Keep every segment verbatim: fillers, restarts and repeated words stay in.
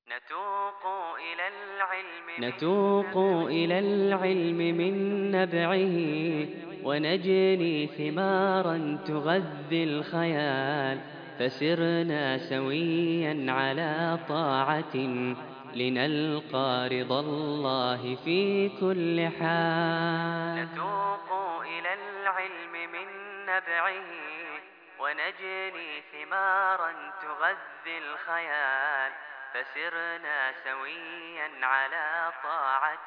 نتوق إلى العلم نتوق إلى العلم من نبعه، ونجني ثمارا تغذي الخيال، فسرنا سويا على طاعة لنلقى رضا الله في كل حال. نتوق إلى العلم من نبعه، ونجني ثمارا تغذي الخيال، فسرنا سويا على طاعة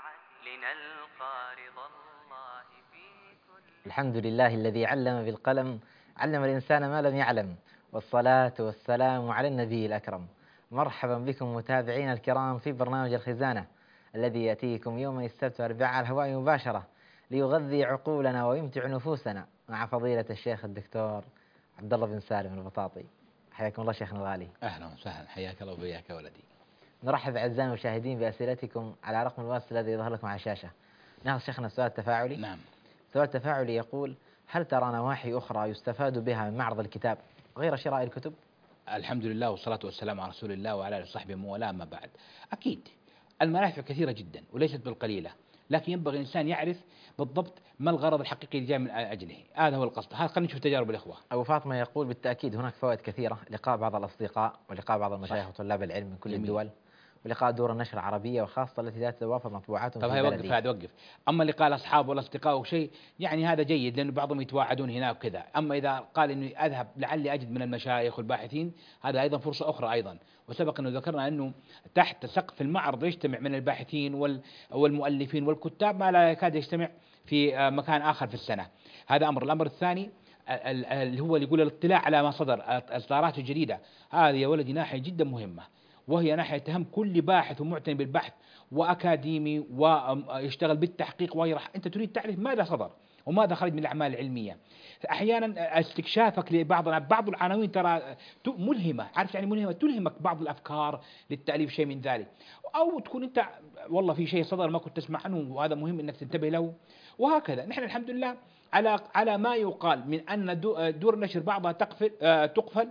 لنلقى رضا الله في كل. الحمد لله الذي علم بالقلم، علم الإنسان ما لم يعلم، والصلاة والسلام على النبي الأكرم. مرحبا بكم متابعينا الكرام في برنامج الخزانة الذي يأتيكم يوم السبت والأربعاء على الهواء مباشرة، ليغذي عقولنا ويمتع نفوسنا، مع فضيلة الشيخ الدكتور عبد الله بن سالم البطاطي. حياكم الله شيخنا الغالي. أهلا وسهلا، حياك الله وبياك ولدي. نرحب أعزائنا المشاهدين بأسئلتكم على رقم الواتس الذي يظهر لكم على الشاشة. ناخذ شيخنا السؤال التفاعلي. نعم. السؤال التفاعلي يقول: هل ترى نواحي أخرى يستفاد بها من معرض الكتاب غير شراء الكتب؟ الحمد لله والصلاة والسلام على رسول الله وعلى آله وصحبه ومن ما بعد. أكيد المنافع كثيرة جدا وليست بالقليلة، لكن ينبغي الإنسان يعرف بالضبط ما الغرض الحقيقي اللي جاء من أجله، هذا هو القصد. هذا خلينا نشوف تجارب الإخوة. أبو فاطمة يقول: بالتأكيد هناك فوائد كثيرة، لقاء بعض الأصدقاء ولقاء بعض المشايخ وطلاب العلم من كل جميل. الدول، ولقاء دور النشر العربية وخاصة التي لا تتوافر مطبوعاتهم طب في هاي وقف، بلدي. هذا وقف. أما لقاء الأصحاب والأصدقاء وشيء يعني هذا جيد، لأن بعضهم يتواعدون هنا وكذا. أما إذا قال إني أذهب لعلي أجد من المشايخ والباحثين، هذا أيضا فرصة أخرى أيضا. وسبق أنه ذكرنا أنه تحت سقف المعرض يجتمع من الباحثين وال- والمؤلفين والكتاب ما لا يكاد يجتمع في آه، مكان آخر في السنة. هذا أمر. الأمر الثاني ال- ال- اللي هو اللي يقول الاطلاع على ما صدر الإصدارات الجديدة، هذه يا ولدي ناحية جدا مهمة، وهي ناحية تهم كل باحث ومعتني بالبحث وأكاديمي ويشتغل بالتحقيق ويرح. أنت تريد تعرف ماذا صدر وماذا خرج من الأعمال العلمية. أحيانا استكشافك لبعض بعض العناوين ترى ملهمة، عارف يعني ملهمة، تلهمك بعض الأفكار للتأليف شيء من ذلك، أو تكون أنت والله في شيء صدر ما كنت تسمع عنه وهذا مهم أنك تنتبه له. وهكذا نحن الحمد لله على على ما يقال من أن دور النشر بعضها تقفل آه، تقفل،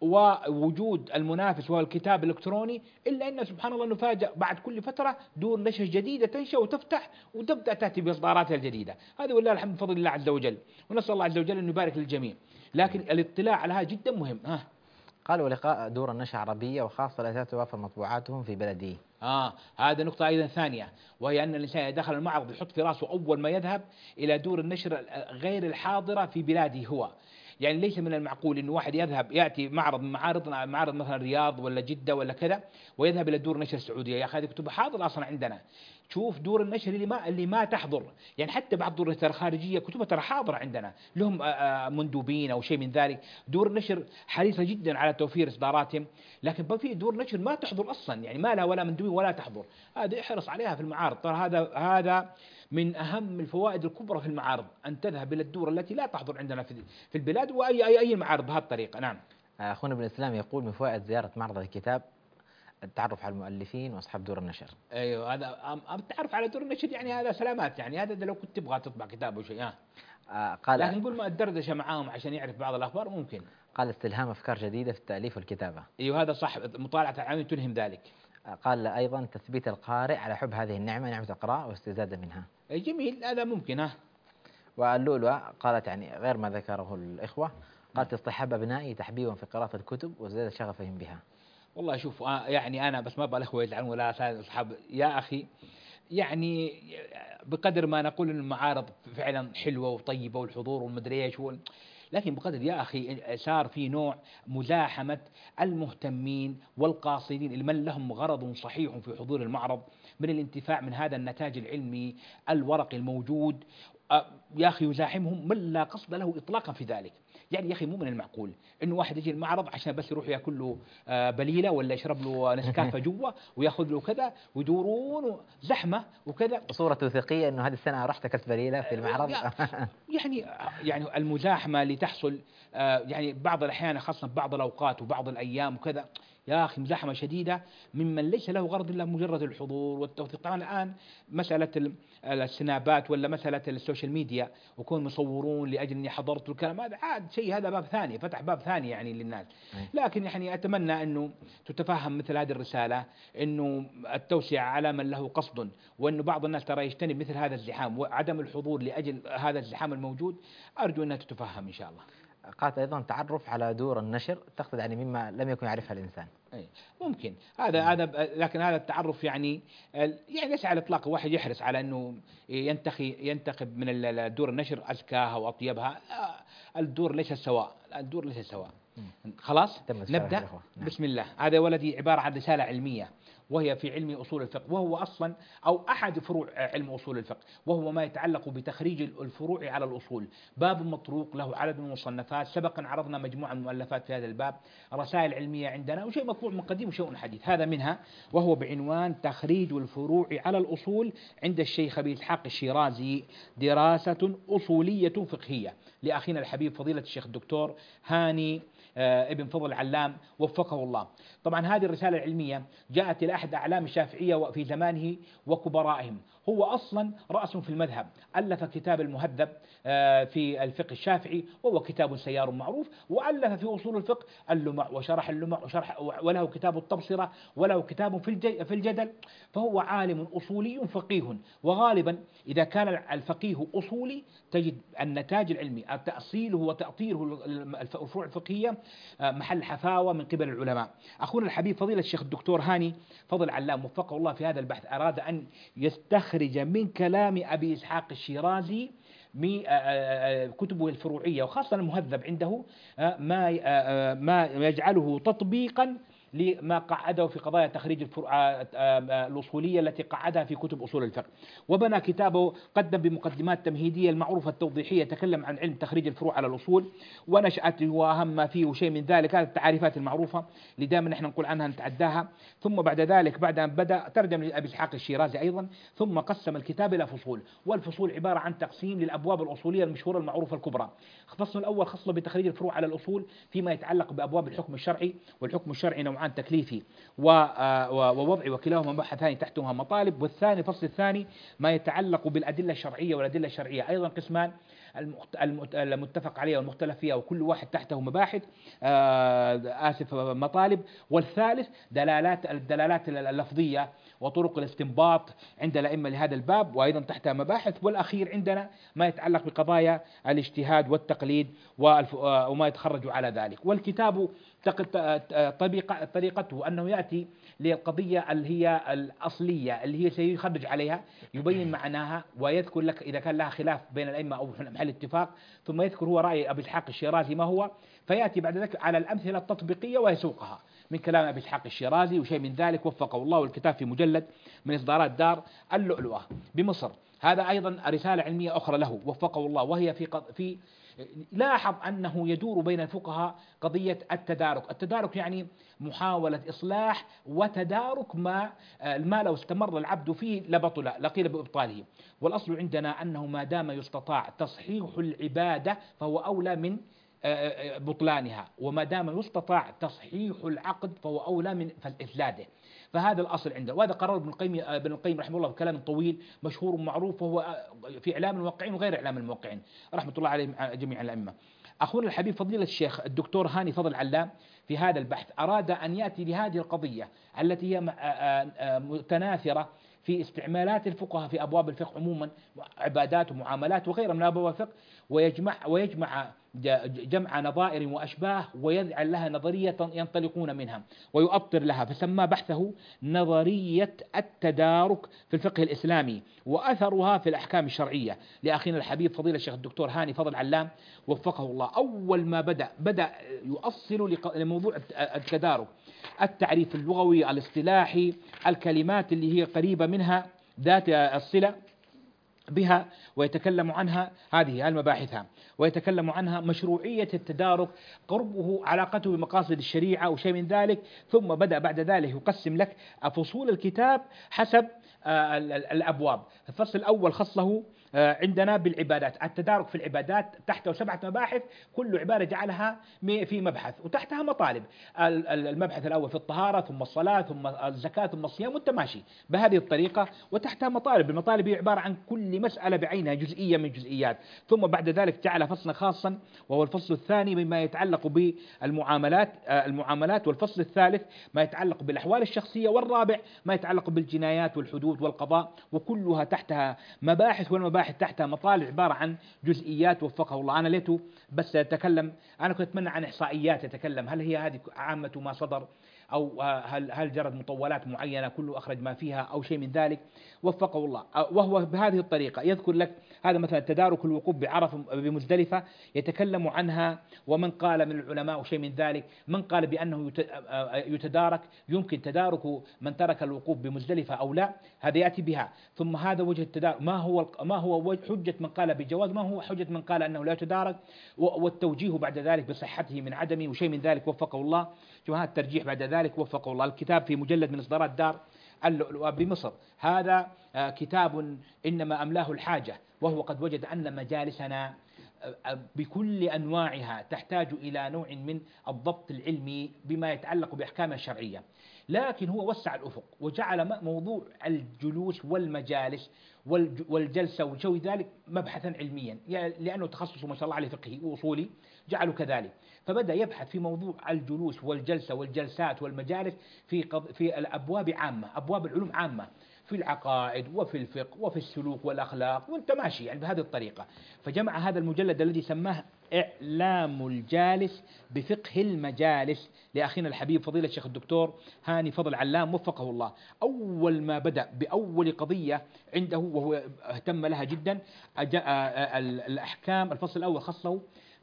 ووجود المنافس وهو الكتاب الإلكتروني، إلا أن سبحان الله نفاجأ بعد كل فترة دور نشر جديدة تنشأ وتفتح وتبدأ تأتي بإصداراتها الجديدة. هذا والله الحمد بفضل الله عز وجل، ونسأل الله عز وجل أن يبارك للجميع. لكن الاطلاع على هذا جدا مهم. ها قال: ولقاء دور النشر العربية وخاصة التي لا تتوافر مطبوعاتهم في بلده. آه هذا نقطة أيضا ثانية، وهي أن الإنسان إذا دخل المعرض يحط في رأسه أول ما يذهب إلى دور النشر غير الحاضرة في بلاده هو. يعني ليس من المعقول إنه واحد يذهب يأتي معرض من معارض معرض مثلا الرياض ولا جدة ولا كذا ويذهب إلى دور نشر السعودية. يا أخي هذه كتب حاضرة أصلا عندنا. شوف دور النشر اللي ما اللي ما تحضر، يعني حتى بعض دور النشر الخارجية كتبها ترى حاضرة عندنا، لهم آه، آه، مندوبين أو شيء من ذلك. دور النشر حريصة جدا على توفير إصداراتهم، لكن في دور نشر ما تحضر أصلا، يعني ما لها ولا مندوبين ولا تحضر. هذا احرص عليها في المعارض، ترى هذا هذا من أهم الفوائد الكبرى في المعارض، أن تذهب إلى الدور التي لا تحضر عندنا في في البلاد وأي أي أي معارض بهذه الطريقة. نعم. أخونا ابن الإسلام يقول: من فوائد زيارة معرض الكتاب التعرف على المؤلفين وأصحاب دور النشر. أيوه هذا أم- أم التعرف على دور النشر، يعني هذا سلامات، يعني هذا لو كنت تبغى تطبع كتاب أو شيء. ها آه، قال لكن نقول ما الدردشة معاهم عشان يعرف بعض الأخبار ممكن. قال: استلهام أفكار جديدة في التأليف والكتابة. أيوه هذا صح، مطالعة العناوين تلهم ذلك. آه، قال أيضا: تثبيت القارئ على حب هذه النعمة، نعمة القراءة واستزادة منها. أي جميل، هذا ممكن. ها واللؤلؤة قالت يعني غير ما ذكره الإخوة، قالت: اصطحاب أبنائي تحبيبا في قراءة الكتب وزيادة شغفهم بها. والله شوف آه، يعني أنا بس ما أبغى الأخوة يزعلون ولا أساعد أصحاب يا أخي، يعني بقدر ما نقول إن المعارض فعلا حلوة وطيبة والحضور والمدري إيش وال- لكن بقدر يا أخي صار في نوع مزاحمة المهتمين والقاصدين اللي من لهم غرض صحيح في حضور المعرض من الانتفاع من هذا النتاج العلمي الورقي الموجود. آه، يا أخي يزاحمهم من لا قصد له إطلاقا في ذلك. يعني يا أخي مو من المعقول إنه واحد يجي المعرض عشان بس يروح يأكل له آه، بليلة ولا يشرب له نسكافة جوا ويأخذ له كذا ويدورون زحمة وكذا. صورة وثيقية أنه هذه السنة رحت أكلت بليلة في المعرض. يعني يعني المزاحمة اللي تحصل آه، يعني بعض الأحيان خاصة بعض الأوقات وبعض الأيام وكذا، يا أخي مزاحمة شديدة ممن ليس له غرض إلا مجرد الحضور والتوثيق. طبعا الآن مسألة السنابات ولا مسألة السوشيال ميديا وكون مصورون لأجل أني حضرت الكلام هذا عاد شيء، هذا باب ثاني، فتح باب ثاني يعني للناس. لكن يعني أتمنى أنه تتفهم مثل هذه الرسالة، أنه التوسعة على من له قصد، وأنه بعض الناس ترى يجتنب مثل هذا الزحام وعدم الحضور لأجل هذا الزحام الموجود. أرجو أنها تتفهم إن شاء الله. قالت أيضا تعرف على دور النشر، تقصد يعني مما لم يكن يعرفها الإنسان. أي ممكن هذا هذا لكن هذا التعرف يعني يعني ليس على الإطلاق واحد يحرص على أنه ينتخي ينتخب من الدور النشر أزكاها وأطيبها، الدور ليس سواء، الدور ليس سواء. خلاص نبدأ. نعم. بسم الله. هذا ولدي عبارة عن رسالة علمية، وهي في علم أصول الفقه، وهو أصلا أو أحد فروع علم أصول الفقه، وهو ما يتعلق بتخريج الفروع على الأصول. باب مطروق له عدد من المصنفات، سبقا عرضنا مجموعة من المؤلفات في هذا الباب، رسائل علمية عندنا وشيء مطبوع من قديم وشيء حديث. هذا منها، وهو بعنوان تخريج الفروع على الأصول عند الشيخ أبي إسحاق الشيرازي، دراسة أصولية فقهية، لأخينا الحبيب فضيلة الشيخ الدكتور هاني ابن فضل علام وفقه الله. طبعا هذه الرسالة العلمية جاءت إلى أحد أعلام الشافعية في زمانه وكبرائهم، هو أصلا رأس في المذهب، ألف كتاب المهذب في الفقه الشافعي، وهو كتاب سيار معروف، وألف في أصول الفقه اللمع وشرح اللمع وشرح، وله كتاب التبصرة، وله كتاب في في الجدل. فهو عالم أصولي فقيه، وغالبا إذا كان الفقيه أصولي تجد النتاج العلمي تأصيله وتأطيره الفروع الفقهية محل حفاوة من قبل العلماء. أخونا الحبيب فضيلة الشيخ الدكتور هاني فضل علام وفقه الله في هذا البحث أراد أن يستخرج من كلام أبي إسحاق الشيرازي كتبه الفروعية وخاصة المهذب عنده ما ما يجعله تطبيقا لما قعده في قضايا تخريج الفروع الأصولية التي قعدها في كتب أصول الفقه. وبنى كتابه قدم بمقدمات تمهيدية المعروفة التوضيحية، تكلم عن علم تخريج الفروع على الأصول ونشأته وأهم ما فيه وشيء من ذلك، هذه التعريفات المعروفة اللي دائما نحن نقول عنها نتعداها. ثم بعد ذلك بعد أن بدأ ترجم لأبي إسحاق الشيرازي أيضا، ثم قسم الكتاب إلى فصول، والفصول عبارة عن تقسيم للأبواب الأصولية المشهورة المعروفة الكبرى. الفصل الأول خصه بتخريج الفروع على الأصول فيما يتعلق بأبواب الحكم الشرعي، والحكم الشرعي نوعان، تكليفي ووضعي، وكلاهما مبحثان تحتهما مطالب. والثاني الفصل الثاني ما يتعلق بالأدلة الشرعية والأدلة الشرعية أيضا قسمان، المتفق عليها والمختلف فيها، وكل واحد تحته مباحث آسف مطالب. والثالث دلالات الدلالات اللفظية وطرق الاستنباط عند الأئمة لهذا الباب، وأيضا تحتها مباحث. والأخير عندنا ما يتعلق بقضايا الاجتهاد والتقليد وما يتخرج على ذلك. والكتاب طريقة طريقته أنه يأتي للقضية اللي هي الأصلية اللي هي سيخرج عليها، يبين معناها ويذكر لك إذا كان لها خلاف بين الأئمة أو محل اتفاق، ثم يذكر هو رأي أبي إسحاق الشيرازي ما هو، فيأتي بعد ذلك على الأمثلة التطبيقية ويسوقها من كلام أبي إسحاق الشيرازي وشيء من ذلك وفقه الله. والكتاب في مجلد من إصدارات دار اللؤلؤة بمصر. هذا أيضا رسالة علمية أخرى له وفقه الله، وهي في في لاحظ أنه يدور بين الفقهاء قضية التدارك. التدارك يعني محاولة إصلاح وتدارك ما ما لو استمر العبد فيه لبطل لقيل بإبطاله. والأصل عندنا أنه ما دام يستطاع تصحيح العبادة فهو أولى من بطلانها، وما دام يستطاع تصحيح العقد فهو أولى من إفساده. فهذا الأصل عنده، وهذا قرر ابن القيم ابن القيم رحمه الله بكلام طويل مشهور ومعروف، وهو في إعلام الموقعين وغير إعلام الموقعين رحمة الله عليهم جميع الأئمة. أخونا الحبيب فضيلة الشيخ الدكتور هاني فضل علام في هذا البحث أراد أن يأتي لهذه القضية التي هي متناثرة في استعمالات الفقهاء في أبواب الفقه عموما، عبادات ومعاملات وغيرها من أبواب الفقه، ويجمع ويجمع جمع نظائر وأشباه ويجعل لها نظرية ينطلقون منها ويؤطر لها، فسمى بحثه نظرية التدارك في الفقه الإسلامي وأثرها في الأحكام الشرعية، لأخينا الحبيب فضيلة الشيخ الدكتور هاني فضل علام وفقه الله. أول ما بدأ بدأ يؤصل لموضوع التدارك التعريف اللغوي الاصطلاحي، الكلمات اللي هي قريبة منها ذات الصلة بها، ويتكلم عنها هذه المباحثها، ويتكلم عنها مشروعية التدارك، قربه علاقته بمقاصد الشريعة وشيء من ذلك. ثم بدأ بعد ذلك يقسم لك فصول الكتاب حسب الأبواب. الفصل الأول خصه عندنا بالعبادات، التدارك في العبادات تحته سبعة مباحث، كل عبادة جعلها في مبحث وتحتها مطالب. المبحث الأول في الطهارة، ثم الصلاة، ثم الزكاة، ثم الصيام، وانت ماشي بهذه الطريقة، وتحتها مطالب. المطالب هي عبارة عن كل مسألة بعينها، جزئية من جزئيات. ثم بعد ذلك جعل فصلا خاصا وهو الفصل الثاني مما يتعلق بالمعاملات المعاملات والفصل الثالث ما يتعلق بالأحوال الشخصية، والرابع ما يتعلق بالجنايات والحدود والقضاء، وكلها تحتها مباحث، والمباحث تحتها مطالب عبارة عن جزئيات. وفقه الله. أنا ليته بس أتكلم، أنا كنت أتمنى عن إحصائيات يتكلم هل هي هذه عامة ما صدر، أو هل هل جرت مطولات معينة كله أخرج ما فيها أو شيء من ذلك. وفقه الله. وهو بهذه الطريقة يذكر لك هذا مثلا تدارك الوقوف بعرف بمزدلفة يتكلم عنها، ومن قال من العلماء شيء من ذلك، من قال بأنه يتدارك يمكن تدارك من ترك الوقوف بمزدلفة أو لا، هذا يأتي بها. ثم هذا وجه التدارك، ما هو ما هو حجة من قال بجواز، ما هو حجة من قال أنه لا يتدارك، والتوجيه بعد ذلك بصحته من عدمه وشيء من ذلك. وفقه الله. شوف هذا الترجيح بعد ذلك. وفقه الله. الكتاب في مجلد من إصدارات دار اللؤلؤة بمصر. هذا كتاب إنما أملاه الحاجة، وهو قد وجد أن مجالسنا بكل أنواعها تحتاج إلى نوع من الضبط العلمي بما يتعلق بأحكامها الشرعية، لكن هو وسع الأفق وجعل موضوع الجلوس والمجالس والجلسة وشو ذلك مبحثا علميا، يعني لأنه تخصصه ما شاء الله عليه فقهي وأصولي جعله كذلك، فبدأ يبحث في موضوع الجلوس والجلسة والجلسات والمجالس في في الأبواب عامة، أبواب العلوم عامة، في العقائد وفي الفقه وفي السلوك والأخلاق، وانت ماشي يعني بهذه الطريقة. فجمع هذا المجلد الذي سماه إعلام الجالس بفقه المجالس لأخينا الحبيب فضيلة الشيخ الدكتور هاني فضل علام وفقه الله. أول ما بدأ بأول قضية عنده وهو اهتم لها جدا الأحكام، الفصل الأول خصه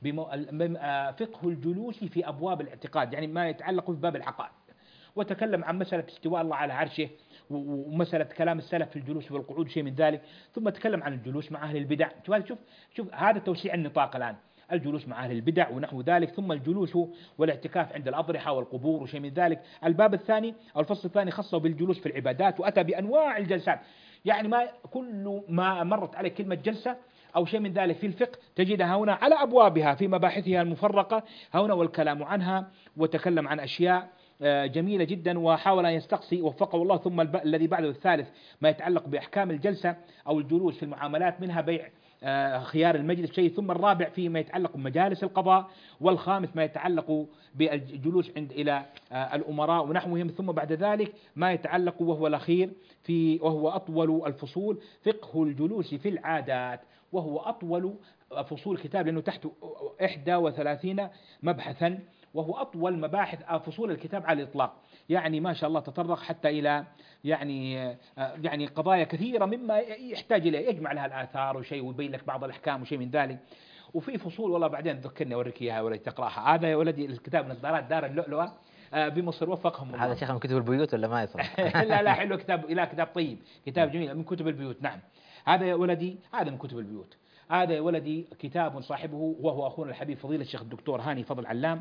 بفقه الجلوس في أبواب الاعتقاد، يعني ما يتعلق بباب العقائد، وتكلم عن مسألة استواء الله على عرشه ومسألة كلام السلف في الجلوس والقعود شيء من ذلك، ثم تكلم عن الجلوس مع أهل البدع. شوف شوف هذا توسيع النطاق الآن، الجلوس مع أهل البدع ونحو ذلك، ثم الجلوس والاعتكاف عند الأضرحة والقبور وشيء من ذلك. الباب الثاني أو الفصل الثاني خصه بالجلوس في العبادات، وأتى بأنواع الجلسات، يعني ما كل ما مرت عليه كلمة جلسة أو شيء من ذلك في الفقه تجدها هنا على أبوابها في مباحثها المفرقة هنا والكلام عنها، وتكلم عن أشياء جميلة جدا وحاول أن يستقصي وفقه الله. ثم الذي بعده الثالث ما يتعلق بأحكام الجلسة أو الجلوس في المعاملات، منها بيع خيار المجلس شيء، ثم الرابع فيما يتعلق بمجالس القضاء، والخامس ما يتعلق بالجلوس عند إلى الأمراء ونحوهم، ثم بعد ذلك ما يتعلق وهو الأخير في وهو أطول الفصول فقه الجلوس في العادات، وهو أطول فصول الكتاب لأنه تحته إحدى وثلاثين مبحثا، وهو أطول مباحث فصول الكتاب على الإطلاق، يعني ما شاء الله تطرق حتى إلى يعني يعني قضايا كثيرة مما يحتاج إليه، يجمع لها الآثار وشيء ويبين لك بعض الأحكام وشيء من ذلك. وفي فصول والله بعدين تذكرني أوريك إياها ولا تقرأها. هذا يا ولدي الكتاب من إصدارات دار اللؤلؤة بمصر وفقهم الله. هذا شيخ من كتب البيوت ولا ما يصلح؟ لا لا حلو، كتاب لا كتاب طيب، كتاب جميل من كتب البيوت. نعم هذا يا ولدي هذا من كتب البيوت. هذا يا ولدي كتاب صاحبه وهو أخونا الحبيب فضيلة الشيخ الدكتور هاني فضل علام،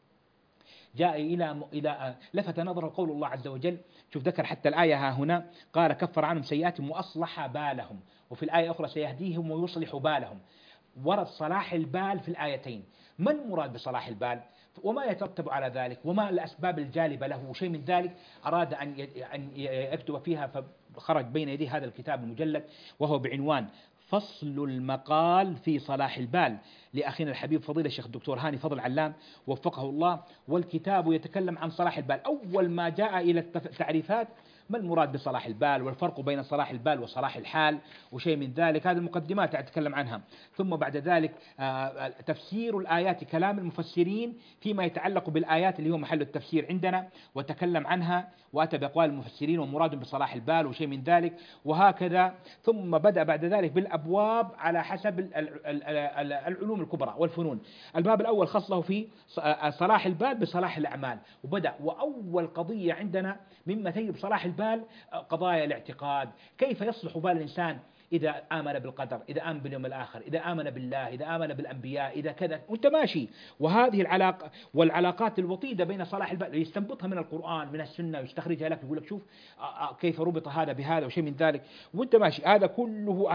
جاء إلى إلى لفت نظر قول الله عز وجل. شوف ذكر حتى الآية ها هنا قال كفر عنهم سيئاتهم وأصلح بالهم، وفي الآية أخرى سيهديهم ويصلح بالهم. ورد صلاح البال في الآيتين. ما المراد بصلاح البال وما يترتب على ذلك وما الأسباب الجالبة له وشيء من ذلك، أراد أن أن يكتب فيها، فخرج بين يديه هذا الكتاب المجلد وهو بعنوان فصل المقال في صلاح البال لأخينا الحبيب فضيلة الشيخ الدكتور هاني فضل علام وفقه الله. والكتاب يتكلم عن صلاح البال. أول ما جاء إلى التعريفات ما المراد بصلاح البال والفرق بين صلاح البال وصلاح الحال وشيء من ذلك، هذه المقدمات أتكلم عنها. ثم بعد ذلك تفسير الآيات كلام المفسرين فيما يتعلق بالآيات اللي هو محل التفسير عندنا، وتكلم عنها وأتى بأقوال المفسرين ومراد بصلاح البال وشيء من ذلك وهكذا. ثم بدأ بعد ذلك بالأبواب على حسب العلوم الكبرى والفنون. الباب الأول خص له في صلاح البال بصلاح الأعمال، وبدأ وأول قضية عندنا مما تجب صلاح البال قضايا الاعتقاد، كيف يصلح بال الإنسان إذا آمن بالقدر، إذا آمن باليوم الآخر، إذا آمن بالله، إذا آمن بالأنبياء، إذا كذا، وأنت ماشي. وهذه العلاقة والعلاقات الوطيدة بين صلاح البال يستنبطها من القرآن من السنة ويستخرجها لك، يقول لك شوف كيف ربط هذا بهذا وشيء من ذلك، وأنت ماشي. هذا كله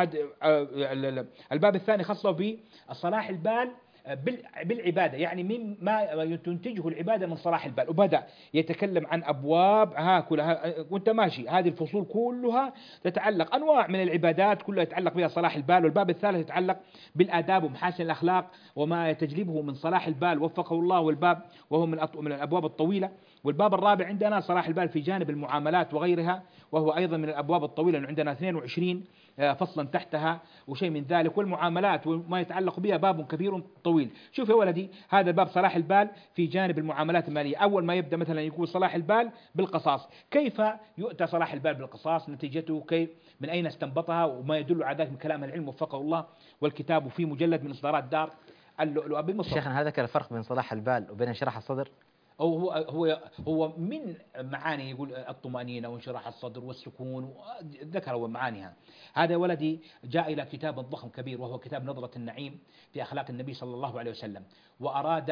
الباب الثاني خاصة بصلاح البال بالعبادة، يعني مما تنتجه العبادة من صلاح البال، وبدأ يتكلم عن أبواب هاكلها وانت ماشي. هذه الفصول كلها تتعلق أنواع من العبادات كلها يتعلق بها صلاح البال. والباب الثالث يتعلق بالآداب ومحاسن الأخلاق وما تجلبه من صلاح البال وفقه الله، والباب وهو من من الأبواب الطويلة. والباب الرابع عندنا صلاح البال في جانب المعاملات وغيرها، وهو أيضا من الأبواب الطويلة، عندنا اثنين وعشرين فصلا تحتها وشيء من ذلك. والمعاملات وما يتعلق بها باب كبير طويل. شوف يا ولدي، هذا باب صلاح البال في جانب المعاملات المالية. أول ما يبدأ مثلا يقول صلاح البال بالقصاص. كيف يؤتى صلاح البال بالقصاص؟ نتيجته كيف؟ من أين استنبطها؟ وما يدل على ذلك من كلام العلم وفقه الله. والكتاب في مجلد من إصدارات دار اللؤلؤ بمصر. شيخنا هذا كان الفرق بين صلاح البال وبين انشراح الصدر؟ أو هو هو هو من معاني يقول الطمأنينة وانشراح الصدر والسكون، ذكر هو معانيها. هذا يا ولدي جاء إلى كتاب ضخم كبير وهو كتاب نظرة النعيم في أخلاق النبي صلى الله عليه وسلم، وأراد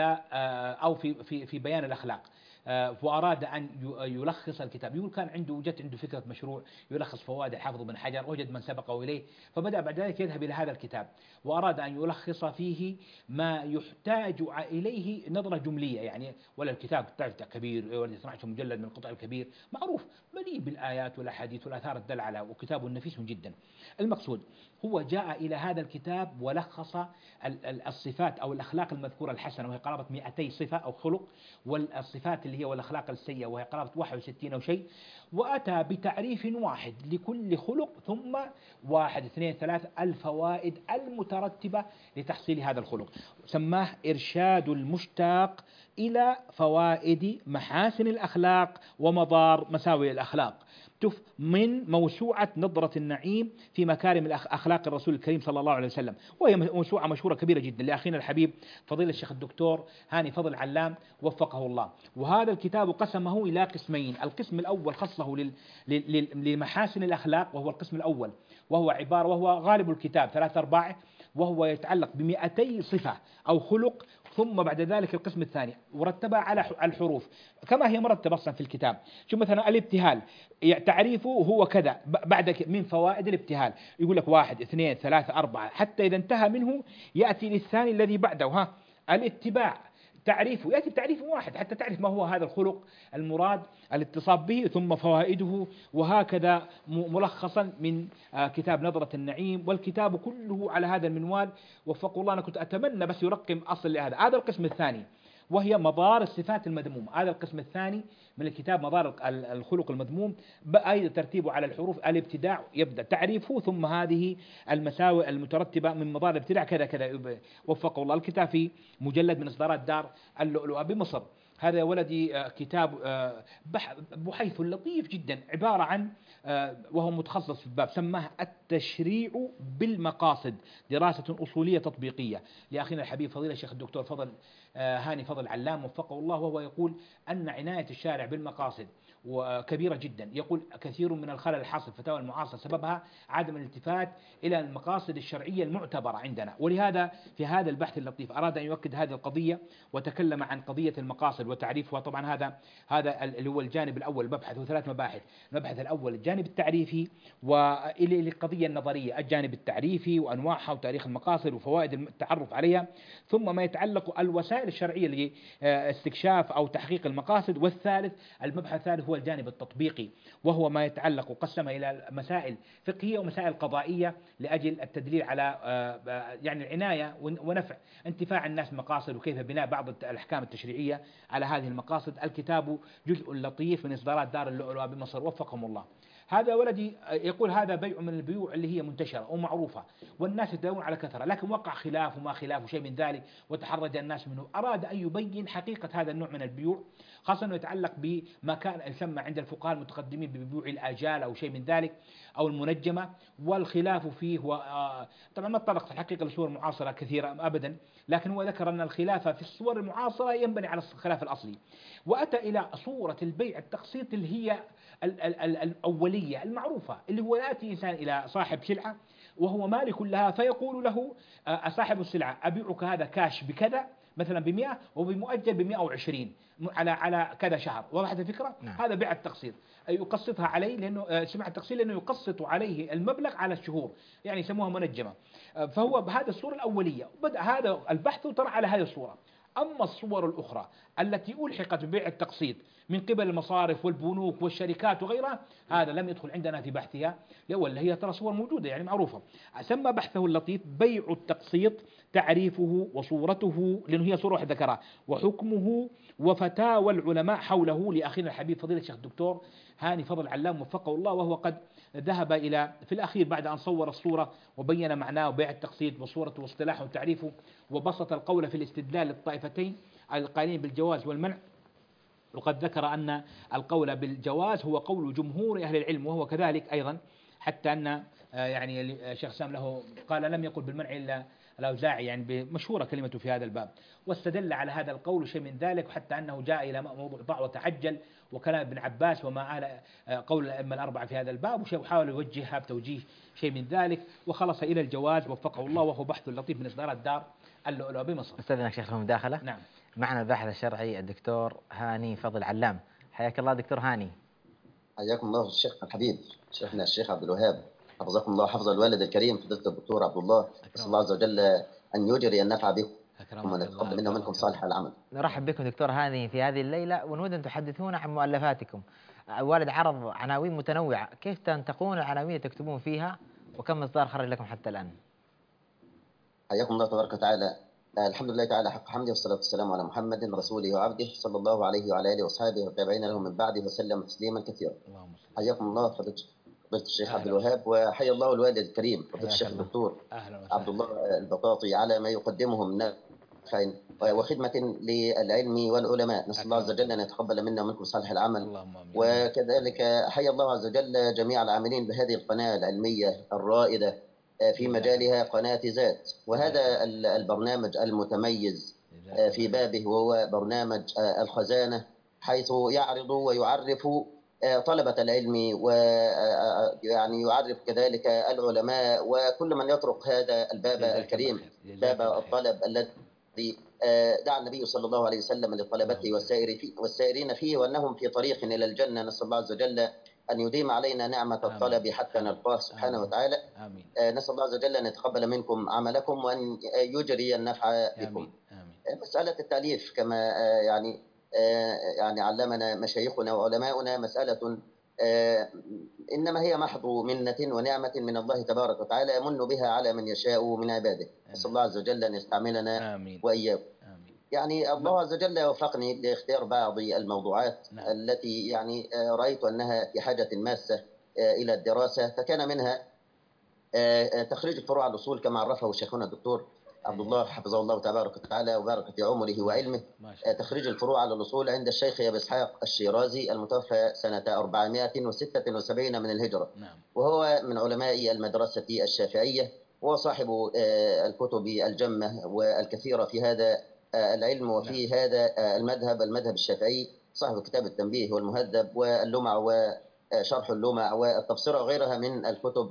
أو في في في بيان الأخلاق، وأراد أن يلخص الكتاب. يقول كان عنده جت عنده فكرة مشروع يلخص فوائد الحافظ بن حجر، وجد من سبقه إليه فبدأ بعد ذلك يذهب إلى هذا الكتاب، وأراد أن يلخص فيه ما يحتاج إليه نظرة جملية يعني. ولا الكتاب كبير ولا سمعته مجلد من القطع الكبير معروف مليء بالآيات والأحاديث والآثار الدل على، وكتاب نفيس جدا. المقصود هو جاء إلى هذا الكتاب ولخص الصفات أو الأخلاق المذكورة الحسنة وهي قرابة مئتي صفة أو خلق، والصفات اللي هي والأخلاق السيئة وهي قرابة واحد وستين أو شيء، وأتى بتعريف واحد لكل خلق، ثم واحد اثنين ثلاث الفوائد المترتبة لتحصيل هذا الخلق. سماه إرشاد المشتاق إلى فوائد محاسن الأخلاق ومضار مساوئ الأخلاق، شوف من موسوعة نظرة النعيم في مكارم أخلاق الرسول الكريم صلى الله عليه وسلم، وهي موسوعة مشهورة كبيرة جدا لأخينا الحبيب فضيلة الشيخ الدكتور هاني فضل علام وفقه الله. وهذا الكتاب قسمه إلى قسمين. القسم الأول خصه لل... لل... لمحاسن الأخلاق، وهو القسم الأول، وهو عبارة وهو غالب الكتاب ثلاثة أرباعه، وهو يتعلق بمئتي صفة أو خلق. ثم بعد ذلك القسم الثاني ورتبها على الحروف كما هي مرتبة أصلا في الكتاب. شوف مثلا الابتهال تعريفه هو كذا، بعد من فوائد الابتهال يقول لك واحد اثنين ثلاثة أربعة، حتى إذا انتهى منه يأتي للثاني الذي بعده. ها الاتباع تعريفه يأتي بتعريف واحد حتى تعرف ما هو هذا الخلق المراد الاتصاب به، ثم فوائده، وهكذا ملخصا من كتاب نظرة النعيم. والكتاب كله على هذا المنوال وفق الله. أنا كنت أتمنى بس يرقم أصل لهذا. هذا القسم الثاني وهي مضار الصفات المذمومة. هذا القسم الثاني من الكتاب مضار الخلق المذموم، أيضا ترتيبه على الحروف. الابتداع يبدأ تعريفه، ثم هذه المساوئ المترتبة من مضار الابتداع كذا كذا وفقه الله. الكتاب في مجلد من إصدارات دار اللؤلؤ بمصر. هذا يا ولدي كتاب بحيث لطيف جدا، عبارة عن وهو متخصص في الباب، سماه التشريع بالمقاصد، دراسة أصولية تطبيقية لأخينا الحبيب فضيلة الشيخ الدكتور فضل هاني فضل علام وفقه الله. وهو يقول أن عناية الشارع بالمقاصد وكبيرة جدا. يقول كثير من الخلل الحاصل في فتاوى المعاصرة سببها عدم الالتفات إلى المقاصد الشرعية المعتبرة عندنا. ولهذا في هذا البحث اللطيف أراد أن يؤكد هذه القضية وتكلم عن قضية المقاصد وتعريفها. طبعا هذا هذا اللي هو الجانب الأول، مبحث ثلاث مباحث. المبحث الأول الجانب التعريفي، وإلى القضية النظرية الجانب التعريفي وأنواعها وتاريخ المقاصد وفوائد التعرف عليها، ثم ما يتعلق الوسائل الشرعية لاستكشاف أو تحقيق المقاصد. والثالث المبحث الثالث هو الجانب التطبيقي، وهو ما يتعلق قسمه إلى مسائل فقهية ومسائل قضائية لأجل التدليل على يعني العناية ونفع انتفاع الناس مقاصد، وكيف بناء بعض الأحكام التشريعية على هذه المقاصد. الكتاب جزء لطيف من إصدارات دار اللؤلؤ بمصر وفقهم الله. هذا ولدي يقول هذا بيع من البيوع اللي هي منتشرة ومعروفة والناس يتداولون على كثرة، لكن وقع خلاف وما خلاف شيء من ذلك وتحرج الناس منه. أراد أن يبين حقيقة هذا النوع من البيوع، خاصة أنه يتعلق بما كان يسمى عند الفقهاء المتقدمين ببيوع الآجال أو شيء من ذلك أو المنجمة. والخلاف فيه هو آه، طبعا ما تطرق في الحقيقة لصور معاصرة كثيرة أبدا، لكن هو ذكر أن الخلاف في الصور المعاصرة ينبني على الخلاف الأصلي، وأتى إلى صورة البيع التقسيط اللي هي ال- ال- ال- الأولية المعروفة، اللي هو يأتي إنسان إلى صاحب سلعة وهو مالك لها فيقول له آه، صاحب السلعة أبيعك هذا كاش بكذا مثلا بمئة وبمؤجل بمئة وعشرين على على كذا شهر. وضحت الفكرة؟ نعم. هذا بيع التقسيط، يقسطها عليه لأنه آه، سمع التقسيط لأنه يقسط عليه المبلغ على الشهور، يعني يسموها منجمة. آه، فهو بهذا الصورة الأولية، وبدأ هذا البحث وطلع على هذه الصورة. أما الصور الأخرى التي ألحقت ببيع التقسيط من قبل المصارف والبنوك والشركات وغيرها، هذا لم يدخل عندنا في بحثها، ولا هي ترى صور موجودة يعني معروفة. سمى بحثه اللطيف بيع التقسيط، تعريفه وصورته، لأنه هي صورة واحدة ذكرها، وحكمه وفتاوى العلماء حوله لأخينا الحبيب فضيلة الشيخ الدكتور هاني فضل علام وفقه الله. وهو قد ذهب إلى في الأخير بعد أن صور الصورة وبين معناه وبيع التقسيط وصورته واصطلاحه وتعريفه، وبسط القول في الاستدلال للطائفتين القائلين بالجواز والمنع، وقد ذكر أن القول بالجواز هو قول جمهور أهل العلم وهو كذلك أيضا، حتى أن آه، يعني الشيخ سام له قال لم يقل بالمنع إلا الأوزاعي، يعني مشهورة كلمته في هذا الباب، واستدل على هذا القول شيء من ذلك، حتى أنه جاء إلى موضوع ضع وتعجل وكلام ابن عباس وما آل آه، قول الأئمة الأربعة في هذا الباب، وحاول يوجهها بتوجيه شيء من ذلك، وخلص إلى الجواز وفقه الله، وهو بحث لطيف من إصدارات دار اللؤلؤة بمصر. أستاذنا شيخ المداخلة. نعم. معنا الباحث الشرعي الدكتور هاني فضل علام. حياك الله دكتور هاني. حياكم الله الشيخ الحبيب شيخنا الشيخ عبد الوهاب، حفظكم الله حفظ الوالد الكريم فضيلة الدكتور عبد الله. نسأل الله عز وجل أن يجري النفع بكم وأن يتقبل منا ومنكم صالح العمل. نرحب بكم دكتور هاني في هذه الليلة، ونود أن تحدثونا عن مؤلفاتكم. والد عرض عناوين متنوعة، كيف تنتقون العناوين اللي تكتبون فيها، وكم مصدر خرج لكم حتى الآن؟ حياكم الله تبارك وتعالى. الحمد لله تعالى حق حمده، والصلاة والسلام على محمد رسوله وعبده صلى الله عليه وعلى آله وأصحابه والتابعين لهم من بعده وسلم تسليما كثيرا. حياكم الله فضيلة الشيخ عبد الوهاب، وحيا الله الوالد الكريم فضيلة الشيخ الدكتور عبد الله البطاطي على ما يقدمه من نفع وخدمة للعلم والعلماء. نسأل الله عز وجل أن يتقبل منا ومنكم صالح العمل، وكذلك حيا الله عز وجل جميع العاملين بهذه القناة العلمية الرائدة في مجالها، قناة ذات، وهذا البرنامج المتميز في بابه وهو برنامج الخزانة، حيث يعرض ويعرف طلبة العلم ويعني يعرف كذلك العلماء وكل من يطرق هذا الباب الكريم، باب الطلب الذي دعا النبي صلى الله عليه وسلم لطلبته والسائرين فيه، وأنهم في طريق إلى الجنة. نسأل الله عز وجل أن يديم علينا نعمة الطلب حتى نلقاه سبحانه وتعالى. آمين. نسأل الله عز وجل أن يتقبل منكم عملكم وأن يجري النفع بكم. آمين. آمين. مسألة التأليف كما يعني يعني علمنا مشايخنا وعلماؤنا مسألة إنما هي محض منة ونعمة من الله تبارك وتعالى يمن بها على من يشاء من عباده. نسأل الله عز وجل أن يستعملنا وإياكم. يعني الله عز وجل وفقني لاختيار بعض الموضوعات نعم. التي يعني رأيت أنها في حاجة ماسة إلى الدراسة، فكان منها تخريج فروع الأصول كما عرفه شيخنا الدكتور عبد الله حفظه الله تبارك وتعالى وبارك في عمره وعلمه. تخريج الفروع على الأصول عند الشيخ أبي إسحاق الشيرازي المتوفى سنة أربعمائة وستة وسبعين من الهجرة نعم. وهو من علماء المدرسة الشافعية، وهو صاحب الكتب الجمة والكثيرة في هذا العلم وفي نعم. هذا المذهب المذهب الشافعي، صاحب كتاب التنبيه والمهذب واللمع وشرح اللمع والتبصرة وغيرها من الكتب.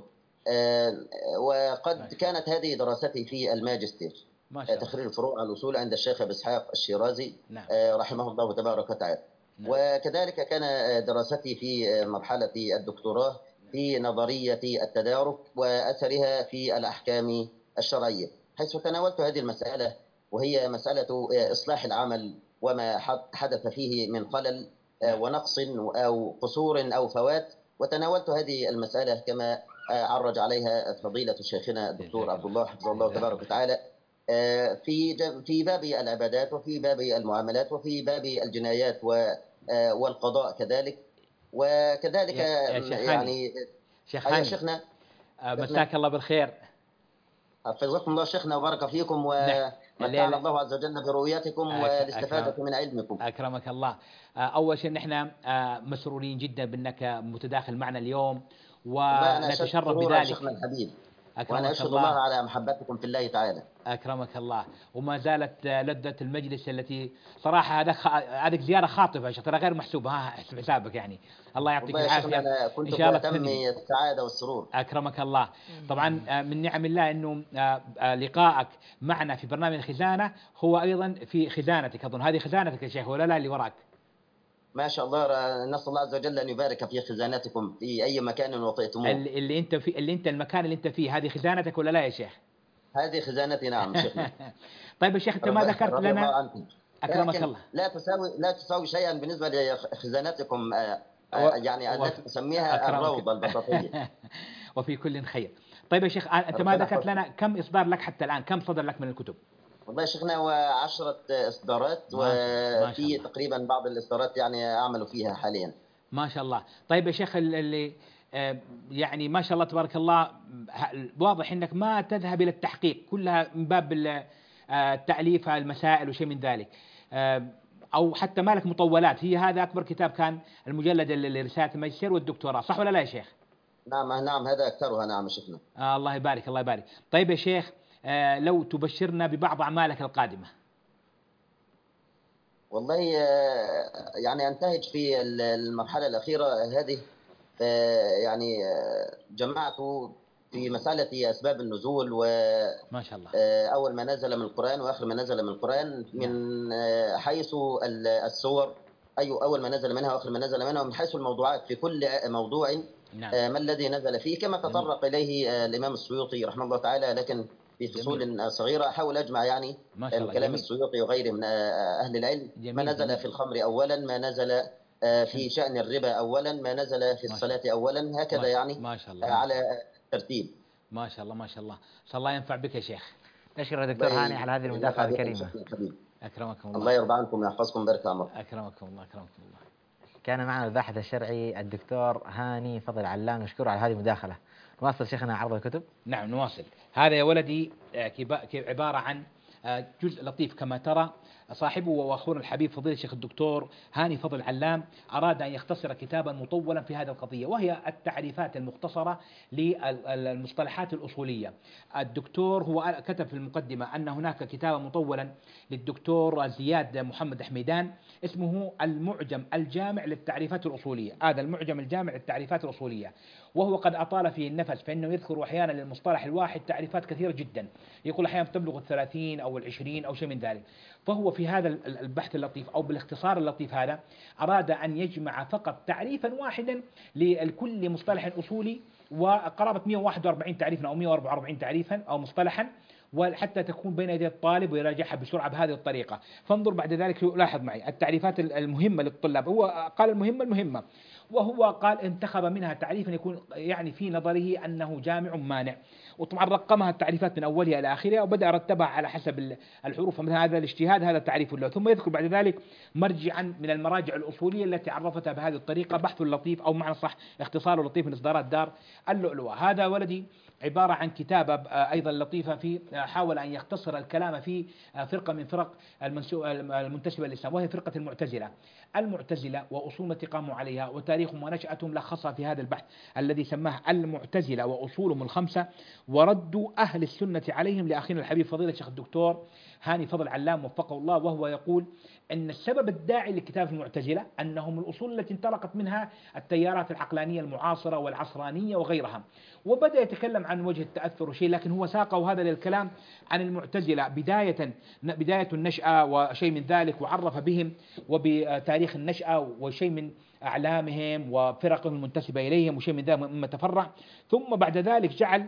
وقد كانت هذه دراستي في الماجستير، تخريج الفروع على الأصول عند الشيخ أبي إسحاق الشيرازي نعم. رحمه الله تبارك وتعالى نعم. وكذلك كان دراستي في مرحلة الدكتوراه في نظرية التدارك وأثرها في الأحكام الشرعية، حيث تناولت هذه المسألة وهي مسألة إصلاح العمل وما حدث فيه من خلل ونقص أو قصور أو فوات، وتناولت هذه المسألة كما عرج عليها فضيلة شيخنا الدكتور عبد الله حفظه الله تبارك وتعالى في في باب العبادات وفي باب المعاملات وفي باب الجنايات والقضاء كذلك. وكذلك يعني شيخنا شيخنا مساك الله بالخير. حفظكم الله شيخنا وبارك فيكم. متعنا الله عز وجل برؤيتكم والاستفادة أكرم من علمكم. أكرمك الله. أول شيء نحن مسرورين جدا بأنك متداخل معنا اليوم، وأنا أشهد ونتشرف سرورا بذلك. شيخنا الحبيب، وأنا أكرمك أشهد الله. الله على محبتكم في الله تعالى. أكرمك الله. وما زالت لذة المجلس التي صراحة هذا هذه زيارة خاطفة يا شيخ، ترى غير محسوبة، ها احسب حسابك يعني. الله يعطيك العافية. أنا كنت إن شاء الله في أتم السعادة والسرور. أكرمك الله. طبعا من نعم الله أنه لقائك معنا في برنامج الخزانة هو أيضا في خزانتك، أظن هذه خزانتك يا شيخ ولا لا اللي وراك؟ ما شاء الله، نسأل الله عز وجل أن يبارك في خزانتكم في أي مكان وطئتموه. اللي أنت في اللي أنت المكان اللي أنت فيه هذه خزانتك ولا لا يا شيخ؟ هذه خزانتي نعم شيخنا. طيب يا شيخ أنت ما ذكرت لنا. أكرمك الله. لا تساوي لا تساوي شيئا بالنسبة لخزانتكم، يعني التي تسميها الروضة البطاطية. وفي كل خير. طيب يا شيخ أنت ما ذكرت لنا كم إصدار لك حتى الآن، كم صدر لك من الكتب؟ والله يا شيخنا وعشرة إصدارات، وفي تقريبا بعض الإصدارات يعني أعمل فيها حاليا. ما شاء الله. طيب يا شيخ اللي يعني ما شاء الله تبارك الله، واضح أنك ما تذهب إلى التحقيق، كلها من باب التأليف المسائل وشيء من ذلك، أو حتى مالك مطولات. هي هذا أكبر كتاب كان المجلد لرسالة الماجستير والدكتوراه، صح ولا لا يا شيخ؟ نعم نعم هذا أكثرها نعم شيخنا. آه الله يبارك الله يبارك. طيب يا شيخ آه لو تبشرنا ببعض أعمالك القادمة. والله يعني أنتهج في المرحلة الأخيرة هذه، يعني جمعت في مسألة أسباب النزول، و ما شاء الله أول ما نزل من القرآن وآخر ما نزل من القرآن، من حيث السور، أي أول ما نزل منها وآخر ما نزل منها، ومن حيث الموضوعات في كل موضوع نعم. ما الذي نزل فيه، كما تطرق إليه الإمام السيوطي رحمه الله تعالى، لكن في فصول جميل. صغيرة أحاول أجمع يعني كلام السيوطي وغيره من أهل العلم. جميل. ما نزل جميل. في الخمر أولا، ما نزل في شأن الربا أولا، ما نزل في الصلاة أولا، هكذا يعني ما شاء الله. على ترتيب. ما شاء الله ما شاء الله. صلى الله ينفع بك يا شيخ. نشكر دكتور هاني على هذه المداخلة الكريمة. أكرمكم الله. الله يرضى عنكم ويحفظكم بارك الله. أكرمكم الله أكرمكم الله. كان معنا الباحث الشرعي الدكتور هاني فضل علام، نشكره على هذه المداخلة. نواصل شيخنا عرض الكتب. نعم نواصل. هذا يا ولدي عبارة عن جزء لطيف كما ترى. صاحبه واخونا الحبيب فضيلة الشيخ الدكتور هاني فضل علام أراد أن يختصر كتابا مطولا في هذه القضية، وهي التعريفات المختصرة للمصطلحات الأصولية. الدكتور هو كتب في المقدمة أن هناك كتابا مطولا للدكتور زياد محمد حميدان اسمه المعجم الجامع للتعريفات الأصولية. هذا المعجم الجامع للتعريفات الأصولية، وهو قد أطال فيه النفس، فإنه يذكر أحيانا للمصطلح الواحد تعريفات كثيرة جدا، يقول أحيانا تبلغ الثلاثين أو العشرين أو شيء من ذلك. فهو في هذا البحث اللطيف أو بالاختصار اللطيف هذا أراد أن يجمع فقط تعريفا واحدا لكل مصطلح أصولي، وقرابة مئة وواحد وأربعين تعريفا أو مئة وأربعة وأربعين تعريفا أو مصطلحا، وحتى تكون بين يدي الطالب ويراجعها بسرعة بهذه الطريقة. فانظر بعد ذلك لاحظ معي التعريفات المهمة للطلاب. هو قال المهمة المهمة، وهو قال انتخب منها تعريفا يكون يعني في نظره أنه جامع مانع، وطبعا رقمها التعريفات من أولها إلى آخرها، وبدأ رتبها على حسب الحروف. مثل هذا الاجتهاد هذا تعريف له، ثم يذكر بعد ذلك مرجعا من المراجع الأصولية التي عرفتها بهذه الطريقة، بحث لطيف أو معنى صح اختصار لطيف من إصدارات دار اللؤلؤة. هذا ولدي عبارة عن كتابة أيضا لطيفة، في حاول أن يختصر الكلام في فرقة من فرق المنتسبة للإسلام، وهي فرقة المعتزلة. المعتزلة وأصول ما قاموا عليها وتاريخهم ونشأتهم لخصها في هذا البحث الذي سماه المعتزلة وأصولهم الخمسة وردوا أهل السنة عليهم، لأخينا الحبيب فضيلة الشيخ الدكتور هاني فضل علام وفقه الله. وهو يقول أن السبب الداعي لكتاب المعتزلة أنهم الأصول التي انطلقت منها التيارات العقلانية المعاصرة والعصرانية وغيرها، وبدأ يتكلم عن وجه التأثر وشيء، لكن هو ساقه هذا للكلام عن المعتزلة بداية بداية النشأة وشيء من ذلك، وعرف بهم وبتاريخ النشأة وشيء من أعلامهم وفرقهم المنتسبة إليهم وشيء من ذلك مما تفرع. ثم بعد ذلك جعل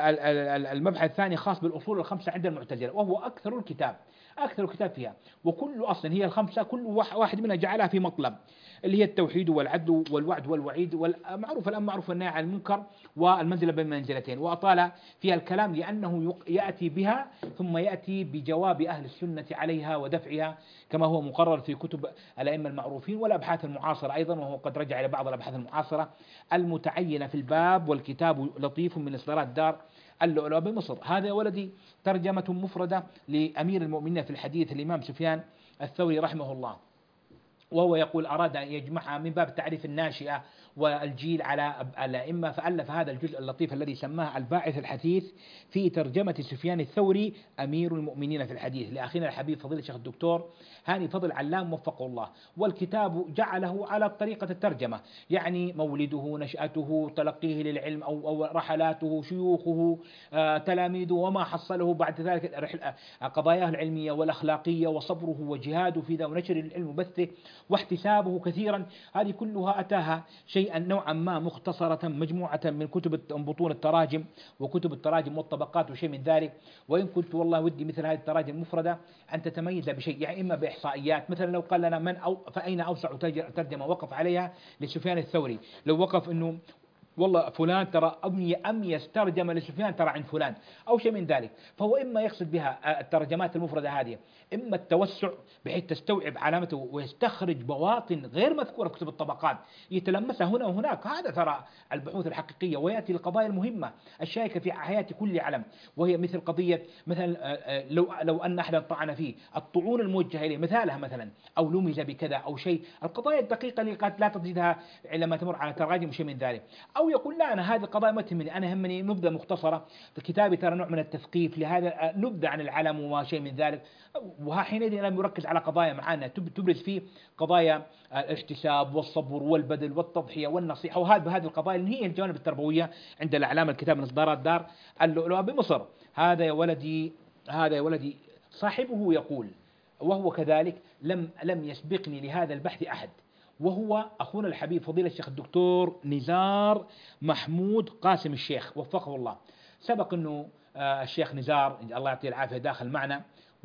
المبحث الثاني خاص بالأصول الخمسة عند المعتزلة، وهو أكثر الكتاب أكثر الكتاب فيها، وكل أصل هي الخمسة كل واحد منها جعلها في مطلب. اللي هي التوحيد والعدل والوعد والوعيد والمعروف الأمر معروف والنهي عن المنكر والمنزلة بين منزلتين، وأطال فيها الكلام لأنه يأتي بها ثم يأتي بجواب أهل السنة عليها ودفعها كما هو مقرر في كتب الأئمة المعروفين والأبحاث المعاصرة أيضا، وهو قد رجع إلى بعض الأبحاث المعاصرة المتعينة في الباب. والكتاب لطيف من إصدارات دار اللؤلؤ بمصر. هذا يا ولدي ترجمة مفردة لأمير المؤمنين في الحديث الإمام سفيان الثوري رحمه الله، وهو يقول أراد أن يجمعها من باب تعريف الناشئة والجيل على الأئمة، فألف هذا الجزء اللطيف الذي سماه الباعث الحثيث في ترجمة سفيان الثوري أمير المؤمنين في الحديث لأخينا الحبيب فضيلة الشيخ الدكتور هاني فضل علام وفقه الله. والكتاب جعله على طريقة الترجمة، يعني مولده، نشأته، تلقيه للعلم أو, أو رحلاته، شيوخه، آه، تلاميذه، وما حصله بعد ذلك، قضاياه العلمية والأخلاقية، وصبره وجهاده في ذا ونشر العلم وبثه واحتسابه كثيرا. هذه كلها أتاها شيئا نوعا ما مختصرة مجموعة من كتب بطون التراجم وكتب التراجم والطبقات وشيء من ذلك. وإن كنت والله ودي مثل هذه التراجم المفردة أن تتميز بشيء، يعني إما بإحصائيات، مثلا لو قال لنا من أو فأين أوسع ترجمة وقف عليها لسفيان الثوري، لو وقف إنه والله فلان ترى أمي أميز ترجمة لسفيان ترى عند فلان أو شيء من ذلك، فهو إما يقصد بها الترجمات المفردة هذه إما التوسع بحيث تستوعب علامته ويستخرج بواطن غير مذكورة في كتب الطبقات يتلمسها هنا وهناك. هذا ترى البحوث الحقيقية، ويأتي القضايا المهمة الشائكة في حياة كل علم، وهي مثل قضية مثلا لو لو أن أحدا طعن فيه، الطعون الموجهة إليه مثالها مثلا، أو لمز بكذا أو شيء، القضايا الدقيقة اللي قد لا تجدها لما تمر على تراجم وشيء من ذلك. أو يقول لا أنا هذه القضايا ما تهمني، أنا همني نبذة مختصرة في كتابي ترى نوع من التثقيف لهذا، نبذة عن العلم وشيء من ذلك. وحينئذ لم يركز على قضايا معانا تبرز فيه قضايا الاحتساب والصبر والبذل والتضحية والنصيحة، وهذه بهذه القضايا اللي هي الجوانب التربوية عند الأعلام الكتاب من إصدارات دار اللؤلؤ بمصر. هذا يا ولدي هذا يا ولدي صاحبه يقول وهو كذلك لم لم يسبقني لهذا البحث أحد، وهو أخونا الحبيب فضيلة الشيخ الدكتور نزار محمود قاسم الشيخ وفقه الله. سبق أنه الشيخ نزار الله يعطيه العافية داخل معنا،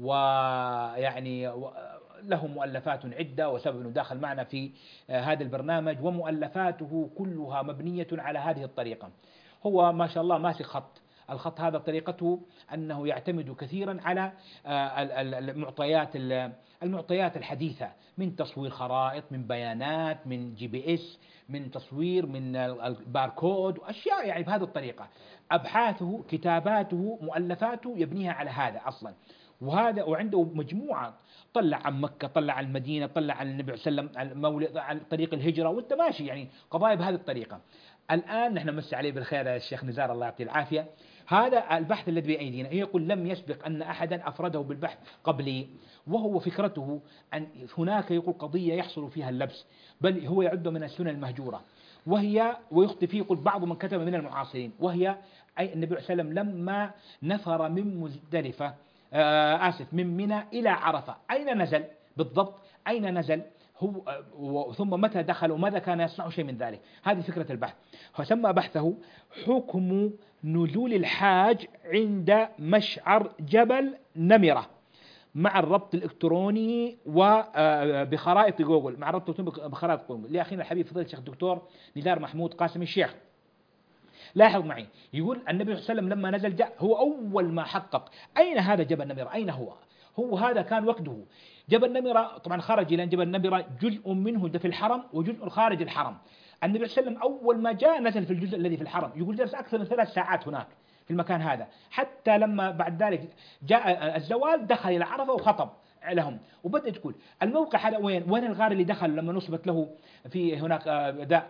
ويعني له مؤلفات عدة، وسبب أنه داخل معنا في هذا البرنامج، ومؤلفاته كلها مبنية على هذه الطريقة. هو ما شاء الله ماسك خط، الخط هذا طريقته أنه يعتمد كثيرا على المعطيات المعطيات الحديثة من تصوير خرائط، من بيانات، من جي بي اس، من تصوير، من الباركود وأشياء، يعني بهذه الطريقة. أبحاثه، كتاباته، مؤلفاته يبنيها على هذا أصلا. وهذا وعنده مجموعة، طلع عن مكة، طلع عن المدينة، طلع عن النبي صلى الله عليه وسلم، عن مولد، عن طريق الهجرة، وانت ماشي يعني قضايا بهذه الطريقة. الآن نحن نمسي عليه بالخير يا الشيخ نزار الله يعطيه العافية. هذا البحث الذي بأيدينا يقول لم يسبق أن أحدا أفرده بالبحث قبلي، وهو فكرته أن هناك يقول قضية يحصل فيها اللبس، بل هو يعد من السنن المهجورة، وهي ويخطئ فيه يقول بعض من كتب من المعاصرين، وهي أي النبي صلى الله عليه وسلم لما نفر من مزدلفة آه آسف من منى إلى عرفة، أين نزل بالضبط؟ أين نزل هو ثم متى دخل وماذا كان يصنع شيء من ذلك؟ هذه فكرة البحث. فسمى بحثه حكم نزول الحاج عند مشعر جبل نمرة مع الربط الإلكتروني وبخرائط جوجل، مع الربط الإلكتروني بخرائط جوجل، لأخينا الحبيب فضيلة الشيخ الدكتور نزار محمود قاسم الشيخ. لاحظ معي، يقول النبي صلى الله عليه وسلم لما نزل جاء هو أول ما حقق أين هذا جبل نمرة، أين هو؟ هو هذا كان وقته. جبل نمرة طبعا خرج إلى جبل نمرة جزء منه في الحرم وجزء خارج الحرم. النبي صلى الله عليه وسلم أول ما جاء نزل في الجزء الذي في الحرم، يقول جلس أكثر من ثلاث ساعات هناك في المكان هذا، حتى لما بعد ذلك جاء الزوال دخل إلى عرفة وخطب لهم. وبدأ تقول الموقع هذا وين؟ وين الغار اللي دخل لما نصبت له في هناك داء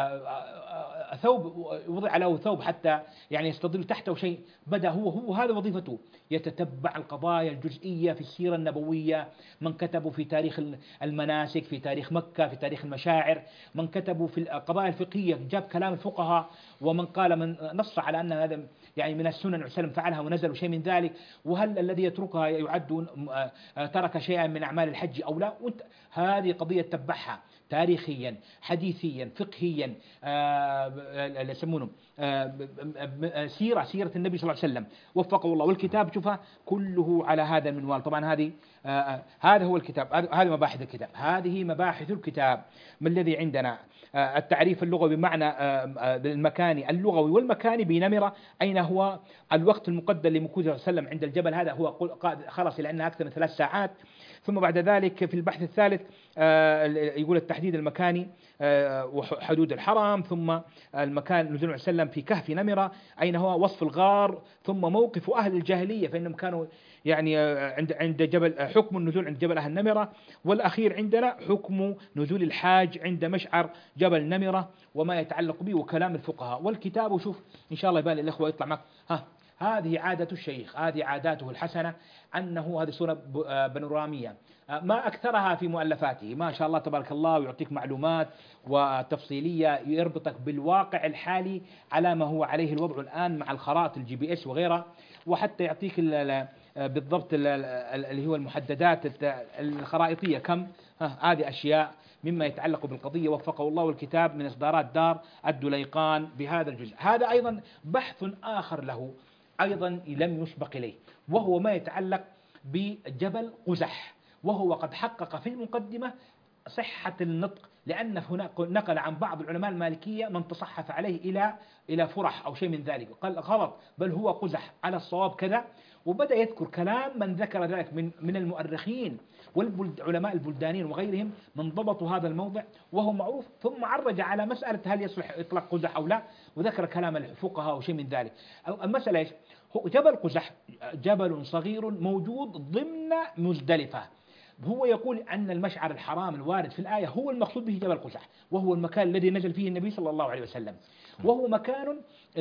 ثوب، وضع له ثوب حتى يعني يستظل تحته شيء. بدأ هو هو هذا وظيفته، يتتبع القضايا الجزئية في السيرة النبوية، من كتبوا في تاريخ المناسك، في تاريخ مكة، في تاريخ المشاعر، من كتبوا في القضايا الفقهية، جاب كلام الفقهاء، ومن قال من نص على أن هذا يعني من السنن وسلم فعلها ونزل شيء من ذلك، وهل الذي يتركها يعد ترك شيئا من أعمال الحج أو لا. هذه قضية تتبعها تاريخيا حديثيا فقهيا، آه يسمونه آه سيرة سيرة النبي صلى الله عليه وسلم وفقه الله. والكتاب شوفها كله على هذا المنوال. طبعا هذه آه هذا هو الكتاب، هذه مباحث الكتاب، هذه مباحث الكتاب. ما الذي عندنا؟ آه التعريف اللغوي بمعنى آه المكاني اللغوي والمكاني بنمرة، أين هو الوقت المقدر لمكوث صلى الله عليه وسلم عند الجبل، هذا هو خلص لأنها أكثر من ثلاث ساعات. ثم بعد ذلك في البحث الثالث يقول التحديد المكاني وحدود الحرم، ثم المكان نزول عليه وسلم في كهف نمرة أين هو، وصف الغار، ثم موقف أهل الجاهلية فإنهم كانوا يعني عند عند جبل حكم النزول عند جبل أهل نمرة، والأخير عندنا حكم نزول الحاج عند مشعر جبل نمرة وما يتعلق به وكلام الفقهاء. والكتاب وشوف إن شاء الله يبان الإخوة يطلع معك ها هذه عادة الشيخ، هذه عاداته الحسنة، أنه هذه صورة بانورامية ما أكثرها في مؤلفاته ما شاء الله تبارك الله، ويعطيك معلومات وتفصيلية يربطك بالواقع الحالي على ما هو عليه الوضع الآن مع الخرائط الجي بي اس وغيرها، وحتى يعطيك بالضبط اللي هو المحددات الخرائطية كم، هذه أشياء مما يتعلق بالقضية وفقه الله. والكتاب من إصدارات دار الدليقان بهذا الجزء. هذا أيضا بحث آخر له أيضا لم يسبق إليه، وهو ما يتعلق بجبل قزح، وهو قد حقق في المقدمة صحة النطق، لأن هناك نقل عن بعض العلماء المالكية من تصحف عليه إلى إلى فرح أو شيء من ذلك، قال غلط بل هو قزح على الصواب كذا، وبدأ يذكر كلام من ذكر ذلك من من المؤرخين والعلماء البلدانيين وغيرهم من ضبطوا هذا الموضع وهو معروف. ثم عرج على مسألة هل يصلح إطلاق قزح أو لا، وذكر كلام الفقهاء وشيء من ذلك. المسألة إيش؟ جبل قزح جبل صغير موجود ضمن مزدلفة، هو يقول أن المشعر الحرام الوارد في الآية هو المقصود به جبل قزح، وهو المكان الذي نزل فيه النبي صلى الله عليه وسلم، وهو مكان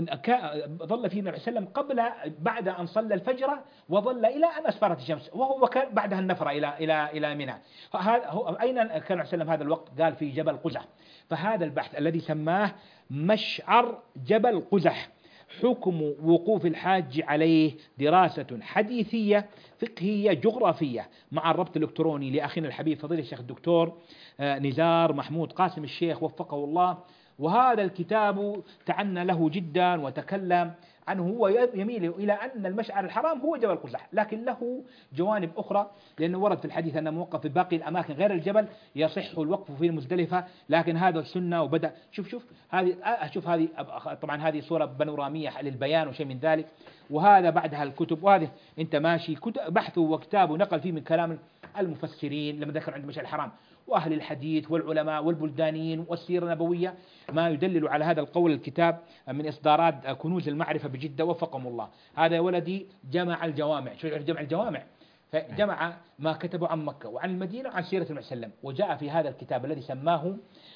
ظل فيه النبي صلى الله عليه وسلم قبل بعد أن صلى الفجر وظل إلى أن أسفرت الشمس، وهو مكان بعدها النفر إلى إلى إلى منى. أين كان عليه وسلم هذا الوقت؟ قال في جبل قزح. فهذا البحث الذي سماه مشعر جبل قزح حكم وقوف الحاج عليه دراسة حديثية فقهية جغرافية مع الربط الإلكتروني لأخينا الحبيب فضيلة الشيخ الدكتور نزار محمود قاسم الشيخ وفقه الله. وهذا الكتاب تعنى له جدا وتكلم عنه، هو يميل إلى أن المشعر الحرام هو جبل قزح، لكن له جوانب أخرى، لأنه ورد في الحديث أنه موقف في باقي الأماكن غير الجبل يصح الوقف في المزدلفة، لكن هذا السنة. وبدأ شوف شوف هذه شوف هذه طبعا هذه صورة بانورامية للبيان وشيء من ذلك، وهذا بعدها الكتب، وهذه أنت ماشي بحثه وكتابه نقل فيه من كلام المفسرين لما ذكر عند المشعر الحرام وأهل الحديث والعلماء والبلدانيين والسيرة النبوية، ما يدلل على هذا القول. الكتاب من إصدارات كنوز المعرفة بجدة وفقهم الله. هذا يا ولدي جمع الجوامع، شو جمع الجوامع؟ فجمع ما كتبه عن مكة وعن المدينة وعن سيرة النبي صلى الله عليه وسلم، وجاء في هذا الكتاب الذي سماه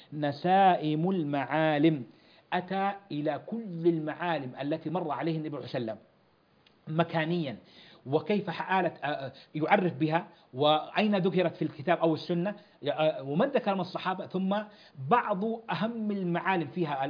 نسائم المعالم، أتى إلى كل المعالم التي مر عليه النبي صلى الله عليه وسلم مكانيا، وكيف آلت يعرف بها، وأين ذكرت في الكتاب أو السنة، ومن ذكر من الصحابة، ثم بعض أهم المعالم فيها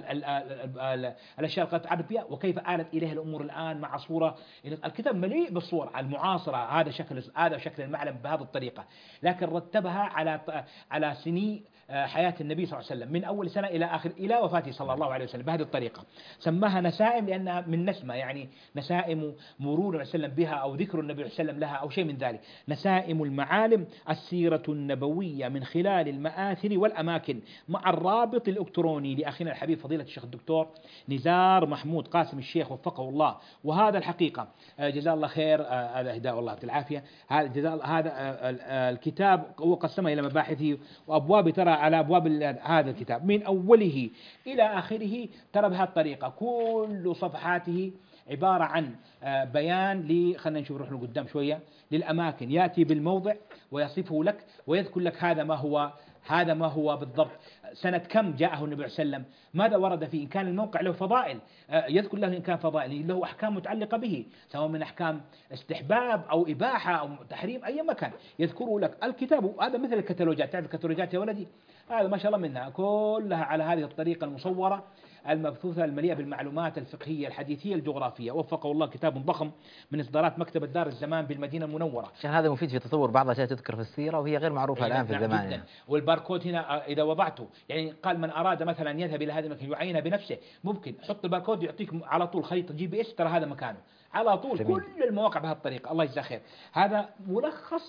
الأشياء التي تعرف بها، وكيف آلت إليها الأمور الآن مع صورة. الكتاب مليء بالصور المعاصرة، هذا شكل هذا شكل المعلم بهذه الطريقة، لكن رتبها على على سني حياة النبي صلى الله عليه وسلم من أول سنة إلى آخر إلى وفاته صلى الله عليه وسلم بهذه الطريقة. سماها نسائم لأنها من نسمة، يعني نسائم مرور النبي صلى الله عليه وسلم بها أو ذكر النبي صلى الله عليه وسلم لها أو شيء من ذلك. نسائم المعالم السيرة النبوية من خلال المآثر والأماكن مع الرابط الإلكتروني لأخينا الحبيب فضيلة الشيخ الدكتور نزار محمود قاسم الشيخ وفقه الله. وهذا الحقيقة جزاه الله خير، هذا هداء الله بالعافية. هذا جزاه هذا الكتاب هو قسمه إلى مباحثه وأبواب، ترى على أبواب هذا الكتاب من أوله إلى آخره ترى بهذه الطريقة، كل صفحاته عبارة عن بيان ل خلينا نشوف نروح لقدام شوية للأماكن، يأتي بالموضع ويصفه لك ويذكر لك هذا ما هو هذا ما هو بالضبط، سنة كم جاءه النبي صلى الله عليه وسلم، ماذا ورد فيه، إن كان الموقع له فضائل يذكر له، إن كان فضائل له أحكام متعلقة به سواء من أحكام استحباب أو إباحة أو تحريم، أي مكان يذكره لك الكتاب. هذا مثل الكتالوجات، تعرف الكتالوجات يا ولدي، هذا ما شاء الله منها كلها على هذه الطريقة المصورة المبثوثة المليئة بالمعلومات الفقهية الحديثية الجغرافية. وفقه الله، كتاب ضخم من إصدارات مكتبة دار الزمان بالمدينة المنورة. عشان هذا مفيد في تطور بعض الأشياء تذكر في السيرة وهي غير معروفة الآن في نعم الزمان جدا. يعني. والباركود هنا إذا وضعته، يعني قال من أراد مثلا يذهب إلى هذا المكان يعينه بنفسه، ممكن حط الباركود يعطيك على طول خريطة جي بي إس، ترى هذا مكانه على طول. جميل. كل المواقع بهالطريقة. الله يجزاه خير. هذا ملخص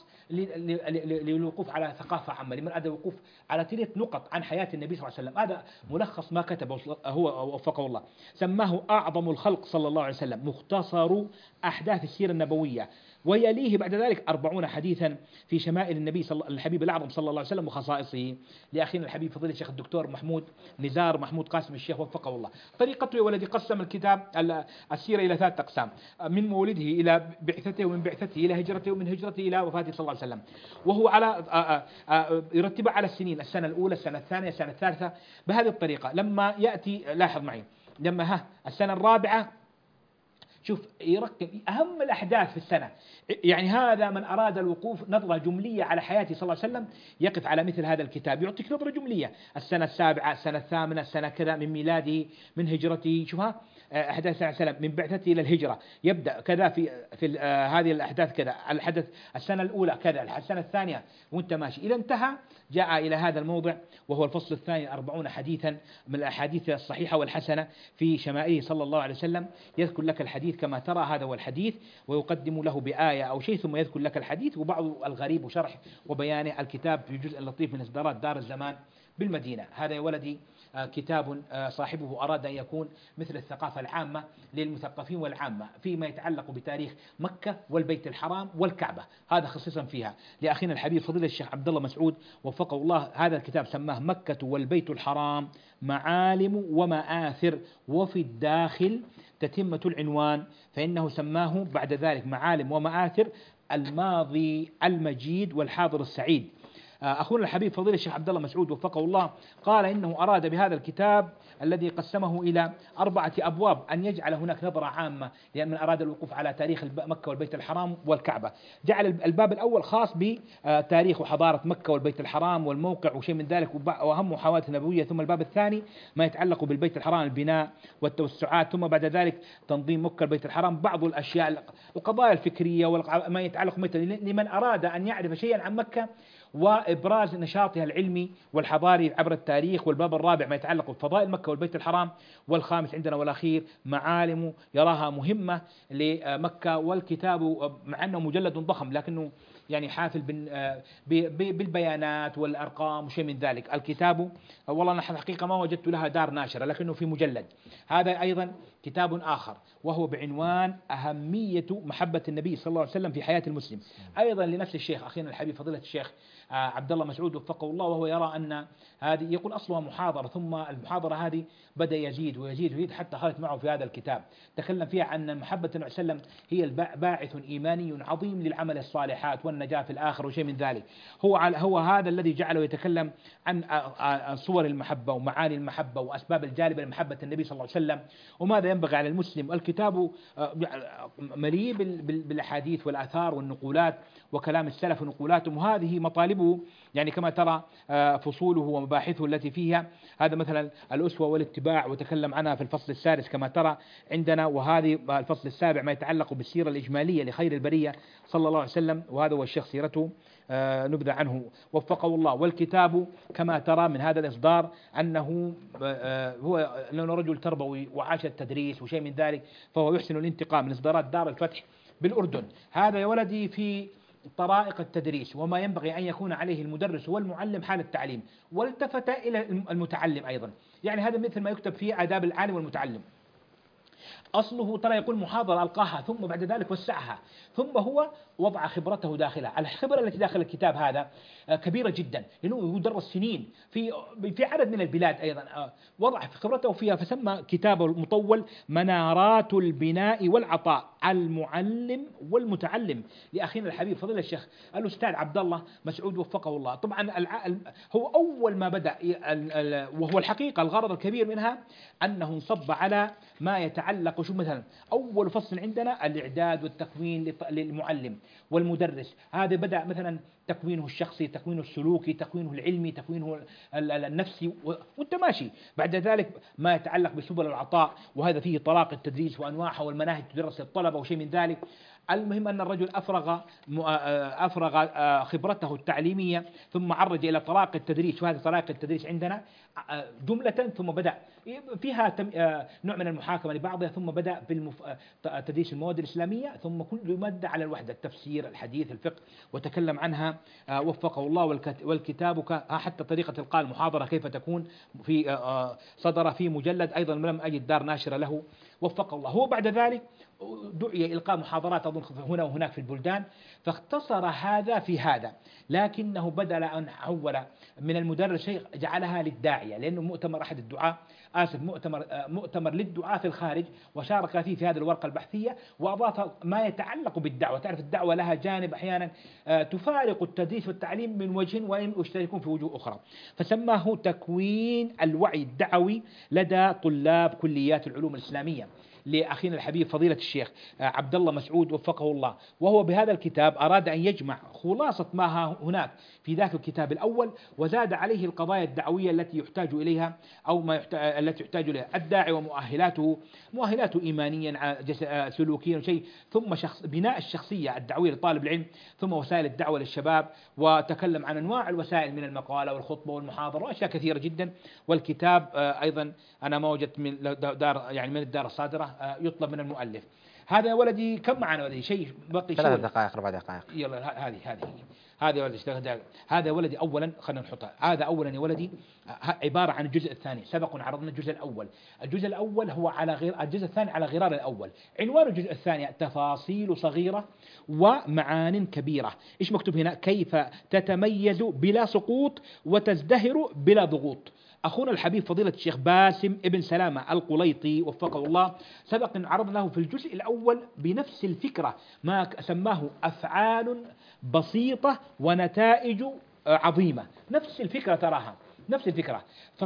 للوقوف على ثقافة عامة، لمن أراد الوقوف على ثلاث نقط عن حياة النبي صلى الله عليه وسلم. هذا ملخص ما كتبه هو وفقه الله. سماه أعظم الخلق صلى الله عليه وسلم، مختصر أحداث السيرة النبوية. ويليه بعد ذلك أربعون حديثا في شمائل النبي صلى الحبيب الأعظم صلى الله عليه وسلم وخصائصه، لأخينا الحبيب فضيلة الشيخ الدكتور محمود نزار محمود قاسم الشيخ وفقه الله. طريقته يا ولدي، قسم الكتاب السيرة إلى ثلاث أقسام: من مولده إلى بعثته، ومن بعثته إلى هجرته، ومن هجرته إلى وفاته صلى الله عليه وسلم. وهو على يرتبها على السنين: السنة الأولى، السنة الثانية، السنة الثالثة، بهذه الطريقة. لما يأتي، لاحظ معي، لما ها السنة الرابعة، شوف يركب أهم الأحداث في السنة. يعني هذا من أراد الوقوف نظرة جملية على حياته صلى الله عليه وسلم يقف على مثل هذا الكتاب، يعطيك نظرة جملية: السنة السابعة، السنة الثامنة، السنة كذا من ميلاده، من هجرته، شوفها أحداث السنة السلام، من بعثته إلى الهجرة، يبدأ كذا في في آه هذه الأحداث كذا، الحدث السنة الأولى كذا، السنة الثانية، وأنت ماشي إذا انتهى جاء إلى هذا الموضع وهو الفصل الثاني: أربعون حديثا من الأحاديث الصحيحة والحسنة في شمائله صلى الله عليه وسلم. يذكر لك الحديث كما ترى، هذا هو الحديث، ويقدم له بآية أو شيء، ثم يذكر لك الحديث وبعض الغريب وشرح وبيانه. الكتاب في جزء لطيف من إصدارات دار الزمان بالمدينة. هذا يا ولدي كتاب صاحبه أراد أن يكون مثل الثقافة العامة للمثقفين والعامة فيما يتعلق بتاريخ مكة والبيت الحرام والكعبة، هذا خصيصا فيها. لأخينا الحبيب فضيلة الشيخ عبد الله مسعود وفقه الله، هذا الكتاب سماه مكة والبيت الحرام معالم ومآثر، وفي الداخل تتمة العنوان، فإنه سماه بعد ذلك معالم ومآثر الماضي المجيد والحاضر السعيد. أخونا الحبيب فضيلة الشيخ عبد الله مسعود وفقه الله قال إنه أراد بهذا الكتاب الذي قسمه إلى أربعة أبواب أن يجعل هناك نظرة عامة، لأن من أراد الوقوف على تاريخ مكة والبيت الحرام والكعبة. جعل الباب الأول خاص بتاريخ وحضارة مكة والبيت الحرام والموقع وشيء من ذلك وأهم حوادث النبوية، ثم الباب الثاني ما يتعلق بالبيت الحرام، البناء والتوسعات، ثم بعد ذلك تنظيم مكة والبيت الحرام، بعض الأشياء القضايا الفكرية وما يتعلق مثل لمن أراد أن يعرف شيئا عن مكة وإبراز نشاطها العلمي والحضاري عبر التاريخ. والباب الرابع ما يتعلق بفضائل مكة والبيت الحرام. والخامس عندنا والأخير معالم يراها مهمة لمكة. والكتاب مع أنه مجلد ضخم لكنه يعني حافل بالبيانات والأرقام وشيء من ذلك. الكتاب والله أنا حقيقة ما وجدت لها دار ناشرة لكنه في مجلد. هذا أيضا كتاب آخر وهو بعنوان أهمية محبة النبي صلى الله عليه وسلم في حياة المسلم، أيضا لنفس الشيخ أخينا الحبيب فضيلة الشيخ عبد الله مسعود وفقه الله، وهو يرى أن هذه يقول أصلها محاضرة، ثم المحاضرة هذه بدأ يزيد ويزيد ويزيد حتى خرجت معه في هذا الكتاب. تكلم فيها عن محبة النبي صلى الله عليه وسلم هي باعث إيماني عظيم للعمل الصالحات والنجاة في الآخر وشيء من ذلك. هو هو هذا الذي جعله يتكلم عن صور المحبة ومعاني المحبة وأسباب الجالبة لمحبة النبي صلى الله عليه وسلم وماذا ينبغي على المسلم. الكتاب مليء بالأحاديث والآثار والنقولات وكلام السلف ونقولاتهم، وهذه مطالبه يعني كما ترى فصوله ومباحثه التي فيها. هذا مثلا الأسوة والاتباع وتكلم عنها في الفصل السادس كما ترى عندنا، وهذه الفصل السابع ما يتعلق بالسيرة الإجمالية لخير البرية صلى الله عليه وسلم، وهذا هو الشيخ سيرته نبذة عنه وفقه الله. والكتاب كما ترى من هذا الإصدار أنه هو لأنه رجل تربوي وعاش التدريس وشيء من ذلك، فهو يحسن الانتقاء من إصدارات دار الفتح بالأردن. هذا يا ولدي في طرائق التدريس وما ينبغي أن يكون عليه المدرس والمعلم حال التعليم، والتفت إلى المتعلم أيضا. يعني هذا مثل ما يكتب فيه آداب العالم والمتعلم. أصله ترى يقول محاضرة ألقاها ثم بعد ذلك وسعها، ثم هو وضع خبرته داخلها. الخبرة التي داخل الكتاب هذا كبيرة جدا لأنه يدرس سنين في في عدد من البلاد أيضا، وضع خبرته فيها، فسمى كتابه المطول منارات البناء والعطاء المعلم والمتعلم. لأخينا الحبيب فضيلة الشيخ الأستاذ عبد الله مسعود وفقه الله، طبعا هو أول ما بدأ وهو الحقيقة الغرض الكبير منها أنه انصب على ما يتعلق، شو مثلا أول فصل عندنا الإعداد والتكوين للمعلم والمدرس. هذا بدأ مثلا تكوينه الشخصي، تكوينه السلوكي، تكوينه العلمي، تكوينه النفسي، وانت ماشي. بعد ذلك ما يتعلق بسبل العطاء، وهذا فيه طلاق التدريس وأنواعها والمناهج تدرس للطلبة وشيء من ذلك. المهم أن الرجل أفرغ أفرغ خبرته التعليمية ثم عرج إلى طلاق التدريس، وهذه طلاق التدريس عندنا جملة، ثم بدأ فيها نوع من المحاكمة لبعضها، ثم بدأ بتدريس المواد الإسلامية، ثم كل مادة على الوحدة، التفسير، الحديث، الفقه، وتكلم عنها وفقه الله. والكتاب حتى طريقة إلقاء المحاضرة كيف تكون في صدر في مجلد أيضا لم أجد دار ناشرة له وفقه الله. هو بعد ذلك دعي إلقاء محاضرات أظن هنا وهناك في البلدان، فاختصر هذا في هذا، لكنه بدل أن حول من المدرس شيء جعلها للداعية، لأنه مؤتمر أحد الدعاء آسف مؤتمر مؤتمر للدعاء في الخارج، وشارك فيه في هذه الورقة البحثية، وأضاف ما يتعلق بالدعوة. تعرف الدعوة لها جانب أحيانا تفارق التدريس والتعليم من وجه ويشتركون في وجوه أخرى، فسماه تكوين الوعي الدعوي لدى طلاب كليات العلوم الإسلامية لأخينا الحبيب فضيلة الشيخ عبد الله مسعود وفقه الله. وهو بهذا الكتاب أراد أن يجمع خلاصة ما هناك في ذاك الكتاب الأول، وزاد عليه القضايا الدعوية التي يحتاج إليها أو ما يحتاج التي يحتاج إليها الداعي ومؤهلاته، مؤهلاته إيمانيا سلوكيا شيء، ثم شخص بناء الشخصية الدعوية لطالب العلم، ثم وسائل الدعوة للشباب، وتكلم عن أنواع الوسائل من المقالة والخطبة والمحاضرة وأشياء كثيرة جدا. والكتاب أيضا أنا ما وجدت من دار يعني من الدار الصادرة يطلب من المؤلف. هذا يا ولدي كم معنا ولدي شيء بقي ثلاث دقائق أربع دقائق. يلا هذه هذه هذا يا ولدي هذا يا ولدي أولا خلينا نحطها. هذا أولا يا ولدي عبارة عن الجزء الثاني، سبق عرضنا الجزء الأول. الجزء الأول هو على غير الجزء الثاني على غرار الأول. عنوان الجزء الثاني تفاصيل صغيرة ومعان كبيرة. إيش مكتوب هنا؟ كيف تتميز بلا سقوط وتزدهر بلا ضغوط. أخونا الحبيب فضيلة الشيخ باسم ابن سلامة القليطي وفقه الله سبق أن عرضنا له في الجزء الأول بنفس الفكرة ما سماه أفعال بسيطة ونتائج عظيمة. نفس الفكرة تراها نفس الفكرة.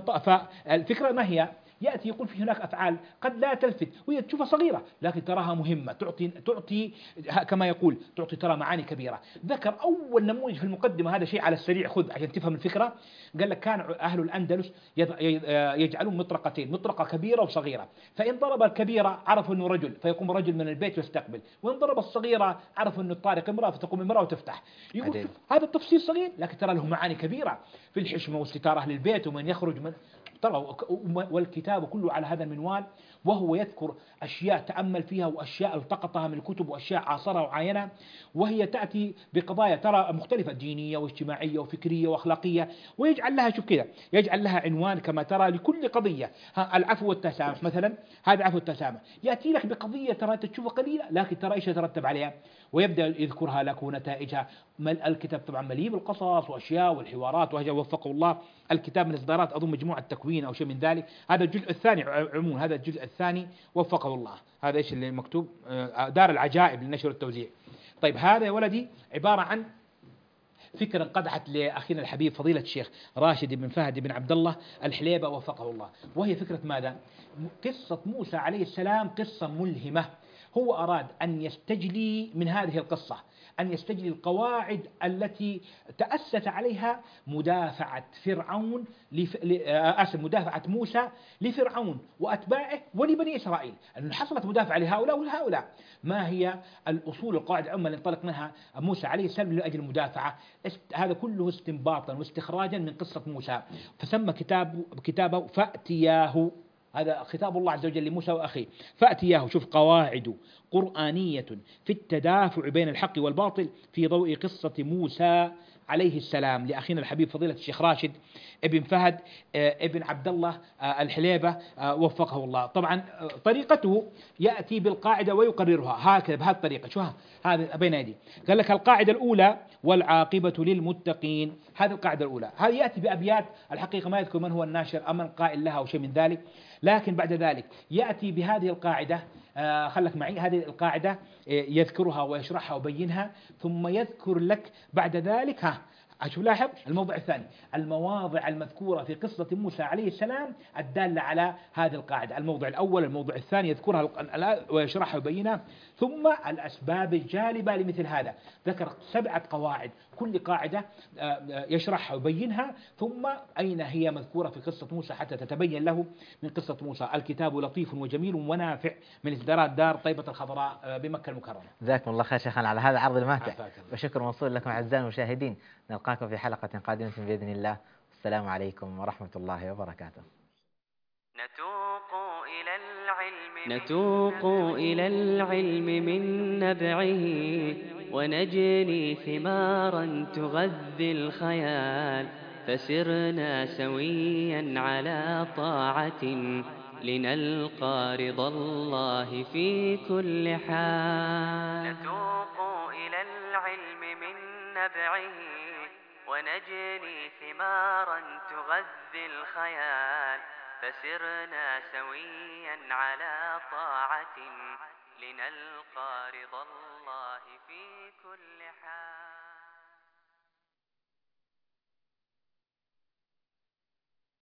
فالفكرة ما هي؟ يأتي يقول في هناك أفعال قد لا تلفت وهي تشوفها صغيرة لكن تراها مهمة، تعطي تعطي كما يقول تعطي ترى معاني كبيرة. ذكر أول نموذج في المقدمة، هذا شيء على السريع خذ عشان تفهم الفكرة. قال لك كان أهل الأندلس يجعلون مطرقتين، مطرقة كبيرة وصغيرة، فإن ضرب الكبيرة عرفوا أنه رجل فيقوم رجل من البيت ويستقبل، وإن ضرب الصغيرة عرفوا أنه الطارق امرأة فتقوم امرأة وتفتح. يقول هذا التفصيل صغير لكن ترى له معاني كبيرة في الحشمة واستتار أهل البيت ومن يخرج من ترى. والكتاب كله على هذا المنوال، وهو يذكر أشياء تأمل فيها وأشياء التقطها من الكتب وأشياء عاصرها وعاينها، وهي تأتي بقضايا ترى مختلفة دينية واجتماعية وفكرية وأخلاقية، ويجعل لها شوف كذا يجعل لها عنوان كما ترى لكل قضية. العفو والتسامح مثلا، هذا عفو والتسامح يأتي لك بقضية ترى تشوفها قليلة لكن ترى إيش يترتب عليها، ويبدأ يذكرها لك ونتائجها. الكتاب طبعا مليء بالقصص وأشياء والحوارات، وهذا وفقه الله الكتاب من إصدارات أظن مجموعة تكوين أو شيء من ذلك. هذا الجزء الثاني عموما، هذا الجزء الثاني وفقه الله. هذا إيش اللي مكتوب؟ دار العجائب للنشر والتوزيع. طيب هذا يا ولدي عبارة عن فكرة انقدحت لأخينا الحبيب فضيلة الشيخ راشد بن فهد بن عبد الله الحليبة وفقه الله، وهي فكرة ماذا؟ قصة موسى عليه السلام قصة ملهمة. هو أراد أن يستجلي من هذه القصة، أن يستجلي القواعد التي تأسس عليها مدافعة فرعون لف... آسف مدافعة موسى لفرعون وأتباعه ولبني إسرائيل، أن حصلت مدافعة لهؤلاء ولهؤلاء. ما هي الأصول القواعد العامة اللي انطلق منها موسى عليه السلام لأجل المدافعة؟ است... هذا كله استنباطا واستخراجا من قصة موسى. فسمى كتاب كتابه فأتياه، هذا خطاب الله عز وجل لموسى وأخيه، فأتياه. شوف قواعد قرآنية في التدافع بين الحق والباطل في ضوء قصة موسى عليه السلام لأخينا الحبيب فضيلة الشيخ راشد ابن فهد ابن عبد الله الحليبة وفقه الله. طبعا طريقته يأتي بالقاعدة ويقررها هكذا بهذه الطريقة. شو هذا بين يدي؟ قال لك القاعدة الأولى والعاقبة للمتقين، هذه القاعدة الأولى. هذه يأتي بأبيات الحقيقة ما يذكر من هو الناشر أم من قائل لها أو شيء من ذلك، لكن بعد ذلك يأتي بهذه القاعدة، آه خلك معي هذه القاعدة، آه يذكرها ويشرحها ويبينها، ثم يذكر لك بعد ذلك ها أشوف لاحظ الموضع الثاني، المواضع المذكورة في قصة موسى عليه السلام الدالة على هذه القاعدة. الموضع الأول، الموضع الثاني يذكرها ويشرحها ويبينها، ثم الأسباب الجالبة لمثل هذا. ذكر سبعة قواعد، كل قاعدة يشرحها ويبينها، ثم أين هي مذكورة في قصة موسى حتى تتبين له من قصة موسى. الكتاب لطيف وجميل ونافع من إصدارات دار طيبة الخضراء بمكة المكرمة. جزاكم الله خير شيخنا على هذا العرض الماتع، وشكر موصول لكم أعزائي المشاهدين. نلقاكم في حلقة قادمة بإذن الله. السلام عليكم ورحمة الله وبركاته. نتوق إلى العلم نتوق إلى العلم من نبعه، ونجني ثمارا تغذي الخيال، فسرنا سويا على طاعة لنلقى رضا الله في كل حال. نتوق إلى العلم من نبعه، ونجني ثمارا تغذي الخيال، فسرنا سويا على طاعة لنلقى رضا الله في كل حال.